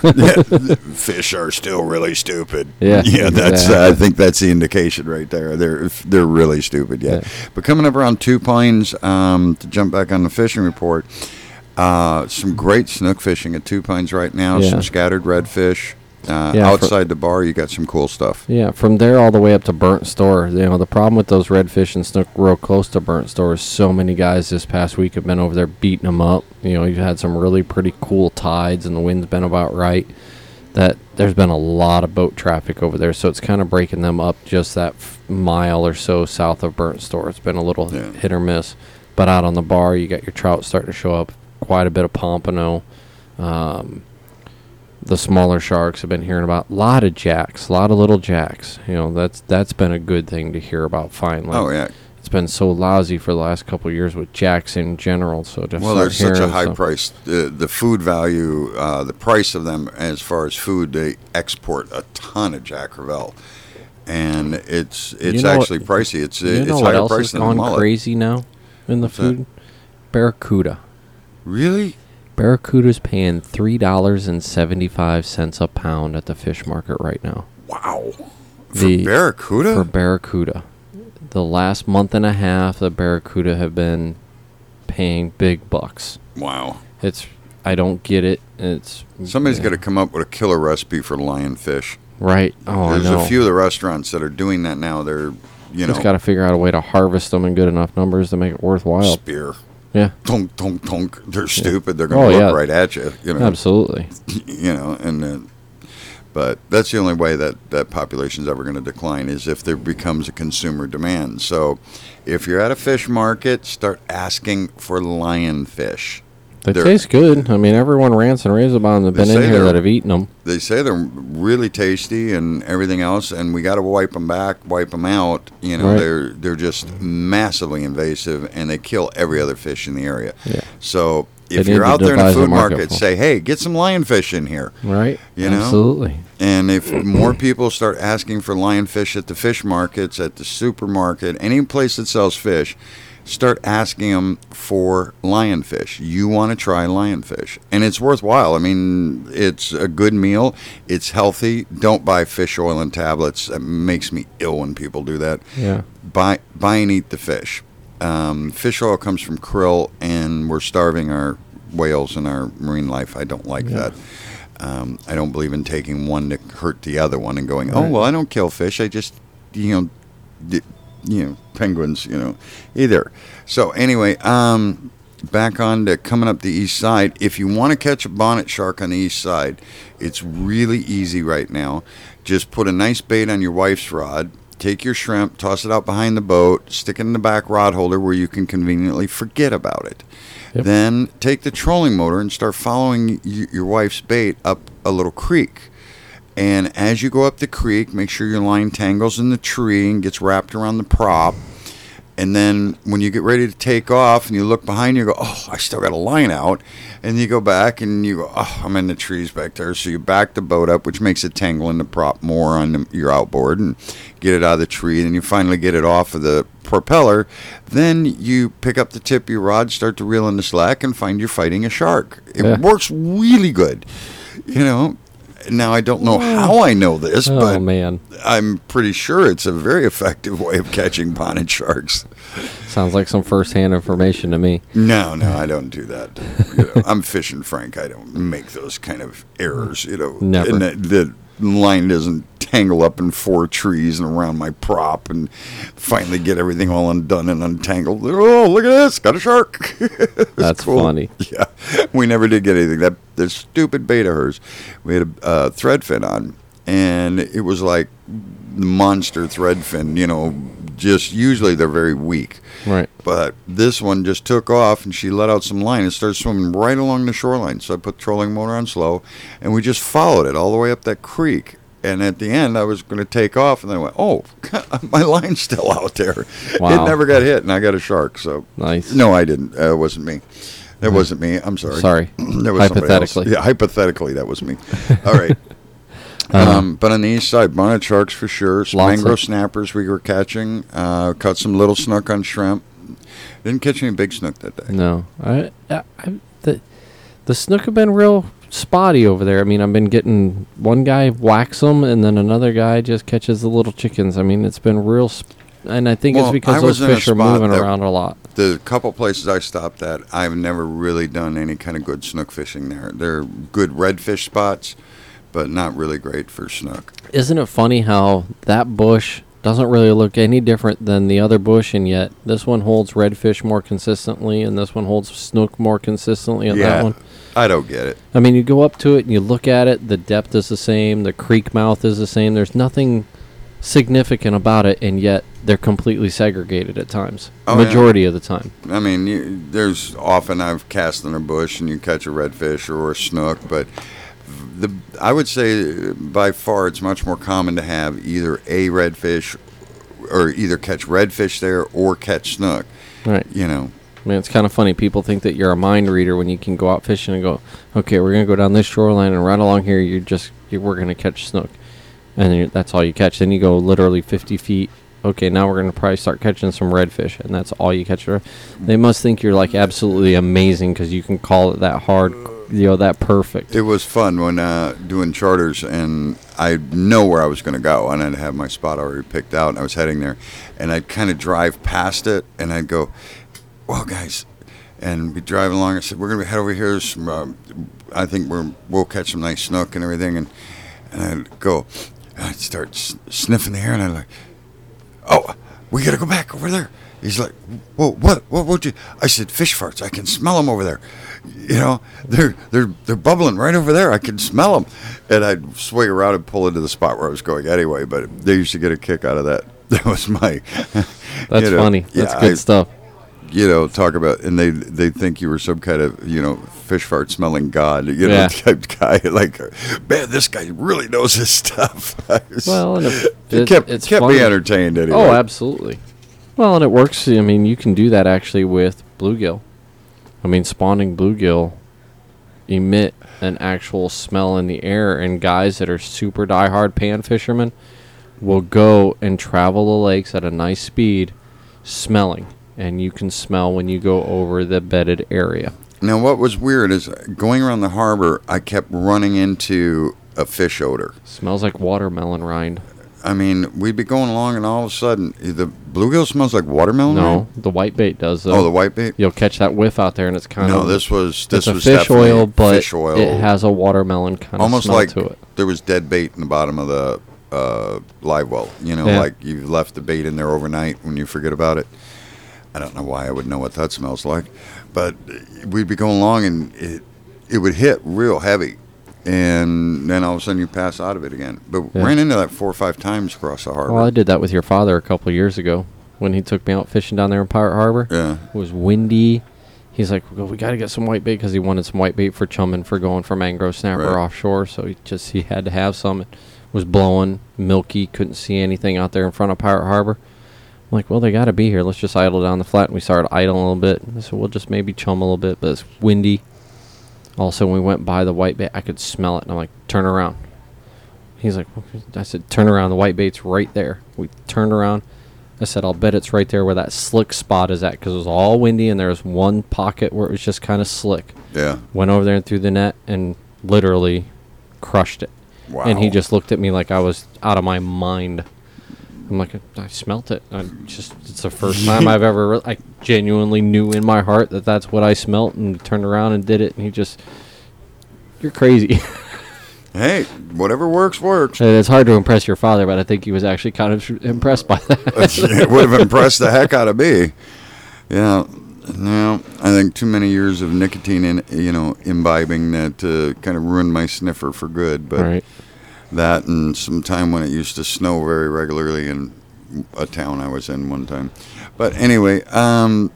Fish are still really stupid. Yeah, Yeah, that's exactly. uh, I think that's the indication right there. They're they're really stupid, yeah. Yeah. But coming up around Two Pines, um, to jump back on the fishing report, uh, some great snook fishing at Two Pines right now, Yeah. some scattered redfish. Uh, Yeah, for- outside the bar, you got some cool stuff. Yeah, from there all the way up to Burnt Store. You know, the problem with those redfish and snook real close to Burnt Store is so many guys this past week have been over there beating them up. You know, you've had some really pretty cool tides and the wind's been about right. That there's been a lot of boat traffic over there, so it's kind of breaking them up just that f- mile or so south of Burnt Store. It's been a little Yeah. hit or miss. But out on the bar, you got your trout starting to show up, quite a bit of pompano. Um, the smaller sharks have been hearing about a lot of jacks, a lot of little jacks. You know, that's that's been a good thing to hear about finally. Oh yeah. It's been so lousy for the last couple of years with jacks in general. So to Well, start there's such a hearing high some- price. The, the food value, uh, the price of them as far as food, they export a ton of Jack Crevalle. And it's it's You know actually what- pricey. It's You it's know what higher else has priced than the gone mullet. crazy now in the What's that? food? Barracuda. Really? Barracuda's paying three dollars and seventy five cents a pound at the fish market right now. Wow. For The- Barracuda? For barracuda. The last month and a half, the barracuda have been paying big bucks. wow. It's I don't get it. It's Somebody's yeah. got to come up with a killer recipe for lionfish. right. Oh, There's I know. a few of the restaurants that are doing that now. They're, you know, Just got to figure out a way to harvest them in good enough numbers to make it worthwhile. spear. Yeah, Tonk, tonk, tonk. They're stupid. They're going to Oh, look yeah. right at you. You know, absolutely. you know, and uh, But that's the only way that that population is ever going to decline is if there becomes a consumer demand. So if you're at a fish market, start asking for lionfish. They They're- taste good. I mean, everyone rants and raves about them. They've They been in say here they're- that have eaten them. They say they're really tasty and everything else, and we got to wipe them back, wipe them out. You know, Right. they're they're just massively invasive, and they kill every other fish in the area. Yeah. So They if need you're to out there in a devise a food market market, for 'em. say, hey, get some lionfish in here. Right? You know? Absolutely. And if more people start asking for lionfish at the fish markets, at the supermarket, any place that sells fish, start asking them for lionfish. You want to try lionfish. And it's worthwhile. I mean, it's a good meal. It's healthy. Don't buy fish oil and tablets. It makes me ill when people do that. Yeah. Buy, buy and eat the fish. Um, fish oil comes from krill, and we're starving our whales and our marine life. I don't like Yeah. that. Um, I don't believe in taking one to hurt the other one and going, oh, Right. well, I don't kill fish. I just, you know, d- you know, penguins, you know, either. So anyway, um, back on to coming up the east side. If you want to catch a bonnet shark on the east side, it's really easy right now. Just put a nice bait on your wife's rod. Take your shrimp, toss it out behind the boat, stick it in the back rod holder where you can conveniently forget about it. Yep. Then take the trolling motor and start following y- your wife's bait up a little creek. And as you go up the creek, make sure your line tangles in the tree and gets wrapped around the prop. And then when you get ready to take off and you look behind you, you go, oh, I still got a line out. And you go back and you go, oh, I'm in the trees back there. So you back the boat up, which makes it tangle in the prop more on the, your outboard and get it out of the tree. And you finally get it off of the propeller. Then you pick up the tip of your rod, start to reel in the slack, and find you're fighting a shark. It Yeah. works really good. You know, now I don't know how I know this, Oh, but man. I'm pretty sure it's a very effective way of catching bonnet sharks. Sounds like some first-hand information to me. No, no, I don't do that. You know, I'm fishing Frank. I don't make those kind of errors. You know, Never. And the, the line doesn't tangle up in four trees and around my prop, and finally get everything all undone and untangled. Oh, look at this! Got a shark. It's That's cool. funny. Yeah, we never did get anything. That the stupid bait of hers. We had a uh, threadfin on, and it was like the monster threadfin. You know, just usually they're very weak. Right. But this one just took off, and she let out some line and started swimming right along the shoreline. So I put the trolling motor on slow, and we just followed it all the way up that creek. And at the end, I was going to take off, and then I went, oh, my line's still out there. Wow. It never got hit, and I got a shark. So Nice. no, I didn't. Uh, it wasn't me. That wasn't me. I'm sorry. Sorry. That was somebody else. Hypothetically. Yeah, hypothetically, that was me. All right. Uh-huh. Um, but on the east side, bonnet sharks for sure. Some Lots mangrove of- snappers we were catching. Uh, caught some little snook on shrimp. Didn't catch any big snook that day. No. I, I, I the, the snook have been real spotty over there. I mean, I've been getting one guy whacks them, and then another guy just catches the little chickens. I mean, it's been real, sp- and I think Well, it's because I those was in a fish are spot moving that- around a lot. The couple places I stopped at, I've never really done any kind of good snook fishing there. They're good redfish spots, but not really great for snook. Isn't it funny how that bush doesn't really look any different than the other bush, and yet this one holds redfish more consistently, and this one holds snook more consistently on that one? I don't get it. I mean, you go up to it and you look at it, the depth is the same, the creek mouth is the same. There's nothing significant about it, and yet they're completely segregated at times. Oh, yeah. Majority of the time. I mean, you, there's often I've cast in a bush and you catch a redfish or a snook, but the I would say by far it's much more common to have either a redfish or either catch redfish there or catch snook. Right. You know, I mean, it's kind of funny. People think that you're a mind reader when you can go out fishing and go, okay, we're going to go down this shoreline, and right along here, you're just, you're, we're going to catch snook. And then you're, that's all you catch. Then you go literally fifty feet. Okay, now we're going to probably start catching some redfish, and that's all you catch. They must think you're like absolutely amazing because you can call it that hard, you know, that perfect. it was fun when uh, doing charters, and I know where I was going to go, and I'd have my spot already picked out, and I was heading there, and I'd kind of drive past it, and I'd go, well, guys, and be driving along. I said, we're going to head over here. Some, uh, I think we're, we'll catch some nice snook and everything, and, and I'd go, and I'd start s- sniffing the air, and I'd like, oh, we got to go back over there. He's like, whoa, what, what would you? I said, fish farts. I can smell them over there. you know, they're they're they're bubbling right over there. I can smell them, and I'd swing around and pull into the spot where I was going anyway. But they used to get a kick out of that. That was my. That's you know, funny. That's yeah, good I, stuff. You know, talk about, and they they think you were some kind of, you know, fish fart smelling god, you know, Yeah. type guy. Like, man, this guy really knows his stuff. I was- Well, and it, it it- kept it's kept funny. me entertained anyway. Oh, absolutely. Well, and it works. I mean, you can do that actually with bluegill. I mean, spawning bluegill emit an actual smell in the air, and guys that are super diehard pan fishermen will go and travel the lakes at a nice speed, smelling, and you can smell when you go over the bedded area. Now, what was weird is going around the harbor, I kept running into a fish odor. Smells like watermelon rind. I mean, we'd be going along, and all of a sudden, the bluegill smells like watermelon. No, right? the whitebait does though. Oh, the whitebait. You'll catch that whiff out there, and it's kind No, of this was this it's a was fish definitely oil, but fish oil. it has a watermelon kind of Almost smell like to it. there was dead bait in the bottom of the uh, live well. You know, Yeah. like you left the bait in there overnight when you forget about it. I don't know why I would know what that smells like, but we'd be going along and it it would hit real heavy, and then all of a sudden you pass out of it again. But Yeah. ran into that four or five times across the harbor. Well, I did that with your father a couple of years ago when he took me out fishing down there in Pirate Harbor. Yeah. It was windy. He's like, well, we got to get some white bait because he wanted some white bait for chumming for going for mangrove snapper Right. offshore. So he just he had to have some. It was blowing, milky, couldn't see anything out there in front of Pirate Harbor. I'm like, well, they got to be here. Let's just idle down the flat. And we started idling a little bit. And I said, we'll just maybe chum a little bit, but it's windy. Also, when we went by the white bait, I could smell it. And I'm like, turn around. He's like, okay. I said, turn around. The white bait's right there. We turned around. I said, I'll bet it's right there where that slick spot is at because it was all windy and there was one pocket where it was just kind of slick. Yeah. Went over there and threw the net and literally crushed it. Wow. And he just looked at me like I was out of my mind. I'm like, I smelt it. I just it's the first time I've ever. Re- I genuinely knew in my heart that that's what I smelt, and turned around and did it. And he just, you're crazy. Hey, whatever works works. And it's hard to impress your father, but I think he was actually kind of impressed by that. It would have impressed the heck out of me. Yeah. No, I think too many years of nicotine in, you know, imbibing that uh, kind of ruined my sniffer for good. But Right. that and some time when it used to snow very regularly in a town I was in one time. But anyway, um,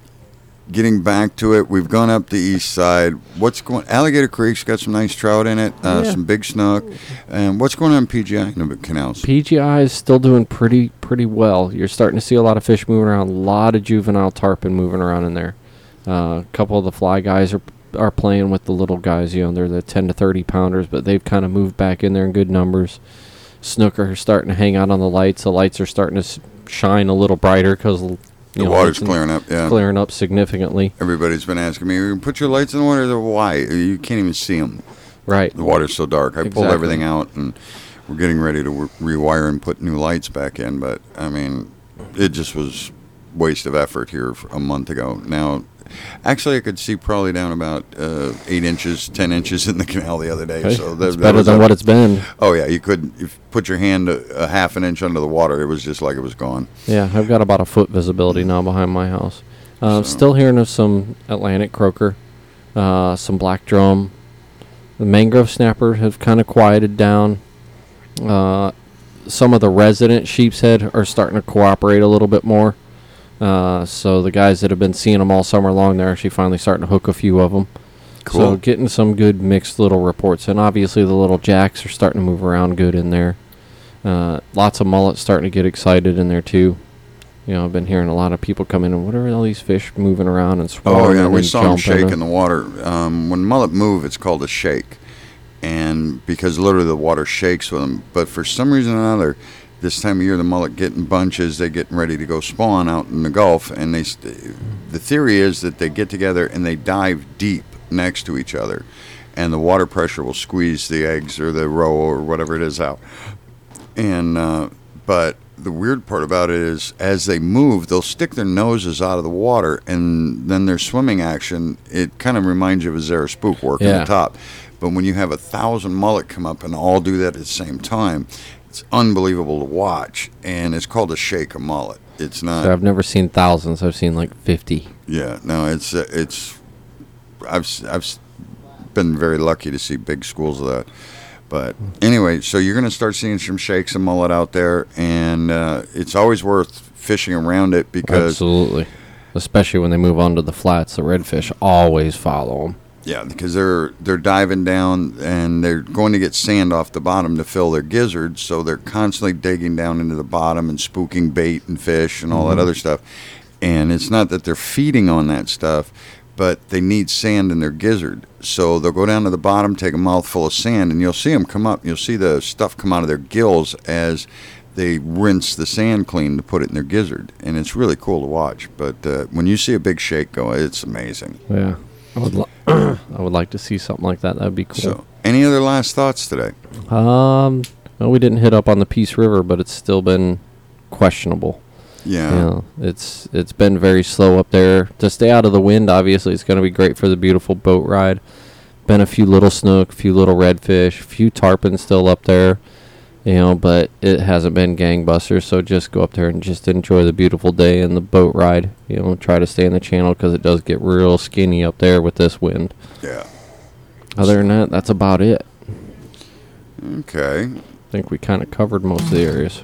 getting back to it, we've gone up the east side. What's going? Alligator Creek's got some nice trout in it, uh, Yeah. some big snook. And what's going on in P G I no, but canals? P G I is still doing pretty pretty well. You're starting to see a lot of fish moving around, a lot of juvenile tarpon moving around in there. Uh, a couple of the fly guys are are playing with the little guys. You know, they're the ten to thirty pounders, but they've kind of moved back in there in good numbers. Snook are starting to hang out on the lights. The lights are starting to s- shine a little brighter because The water's clearing up. Yeah. clearing up significantly. Everybody's been asking me, "You put your lights in the water." Why? You can't even see them. Right. The water's so dark. I pulled Exactly. everything out, and we're getting ready to re- rewire and put new lights back in. But I mean, it just was waste of effort here f- a month ago. Now, actually, I could see probably down about uh, eight inches, ten inches in the canal the other day. Okay. So that, It's that better was than a- what it's been. Oh yeah, you could if you put your hand a, a half an inch under the water. It was just like it was gone. Yeah, I've got about a foot visibility now behind my house. Uh, So- Still hearing of some Atlantic croaker, uh, some black drum. The mangrove snapper have kind of quieted down. Uh, some of the resident sheepshead are starting to cooperate a little bit more. Uh, so the guys that have been seeing them all summer long, they're actually finally starting to hook a few of them. Cool. So getting some good mixed little reports. And obviously the little jacks are starting to move around good in there. Uh, lots of mullets starting to get excited in there too. You know, I've been hearing a lot of people come in and what are all these fish moving around and Oh swarming yeah, we and saw them jumping? shake in the water. Um, when mullet move, it's called a shake, and because literally the water shakes with them. But for some reason or another, this time of year the mullet get in bunches. They getting ready to go spawn out in the Gulf, and they. St- the theory is that they get together and they dive deep next to each other, and the water pressure will squeeze the eggs or the roe or whatever it is out. And uh, but the weird part about it is as they move, they'll stick their noses out of the water, and then their swimming action, it kind of reminds you of a Zara spook working Yeah. the top. But when you have a thousand mullet come up and all do that at the same time, it's unbelievable to watch, and it's called a shake a mullet. It's not. So I've never seen thousands. I've seen like fifty. Yeah, no, it's uh, it's I've s- I've s- been very lucky to see big schools of that. But anyway, so you're going to start seeing some shakes and mullet out there, and uh, it's always worth fishing around it because Absolutely. Especially when they move on to the flats, the redfish always follow them. yeah, because they're they're diving down and they're going to get sand off the bottom to fill their gizzards, so they're constantly digging down into the bottom and spooking bait and fish and all Mm-hmm. that other stuff. And it's not that they're feeding on that stuff, but they need sand in their gizzard. So they'll go down to the bottom, take a mouthful of sand, and you'll see them come up. You'll see the stuff come out of their gills as they rinse the sand clean to put it in their gizzard. And it's really cool to watch. But uh, when you see a big shake go, it's amazing. Yeah. I would, li- I would like to see something like that. That would be cool. So, any other last thoughts today? Um, well, we didn't hit up on the Peace River, but it's still been questionable. Yeah. You know, it's it's been very slow up there. To stay out of the wind, obviously, it's going to be great for the beautiful boat ride. Been a few little snook, a few little redfish, a few tarpon still up there. You know, but it hasn't been gangbusters. So just go up there and just enjoy the beautiful day and the boat ride. You know, try to stay in the channel because it does get real skinny up there with this wind. Yeah. Other than that, that's about it. Okay. I think we kind of covered most of the areas.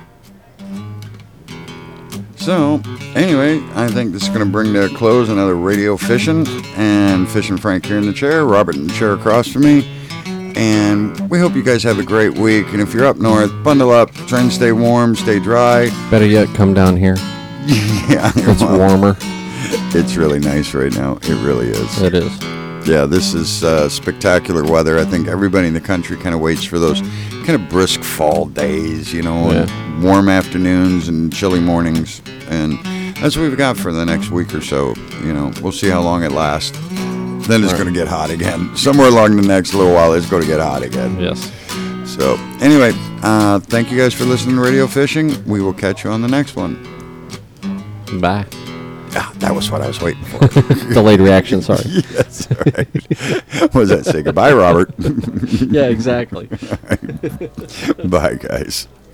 So, anyway, I think this is going to bring to a close another Radio Fishing, and Fishing Frank here in the chair, Robert in the chair across from me. And we hope you guys have a great week. And if you're up north, bundle up, try and stay warm, stay dry. Better yet, come down here. Yeah, It's well, warmer. It's really nice right now. It really is. It is. Yeah, this is uh, spectacular weather. I think everybody in the country kind of waits for those kind of brisk fall days, you know, Yeah. and warm afternoons and chilly mornings. And that's what we've got for the next week or so. You know, we'll see how long it lasts. Then it's Right. going to get hot again. Somewhere along the next little while, it's going to get hot again. Yes. So, anyway, uh, thank you guys for listening to Radio Fishing. We will catch you on the next one. Bye. Ah, that was what I was waiting for. Delayed reaction, sorry. Yes, all right. What does that say? Goodbye, Robert. Yeah, exactly. Bye, guys.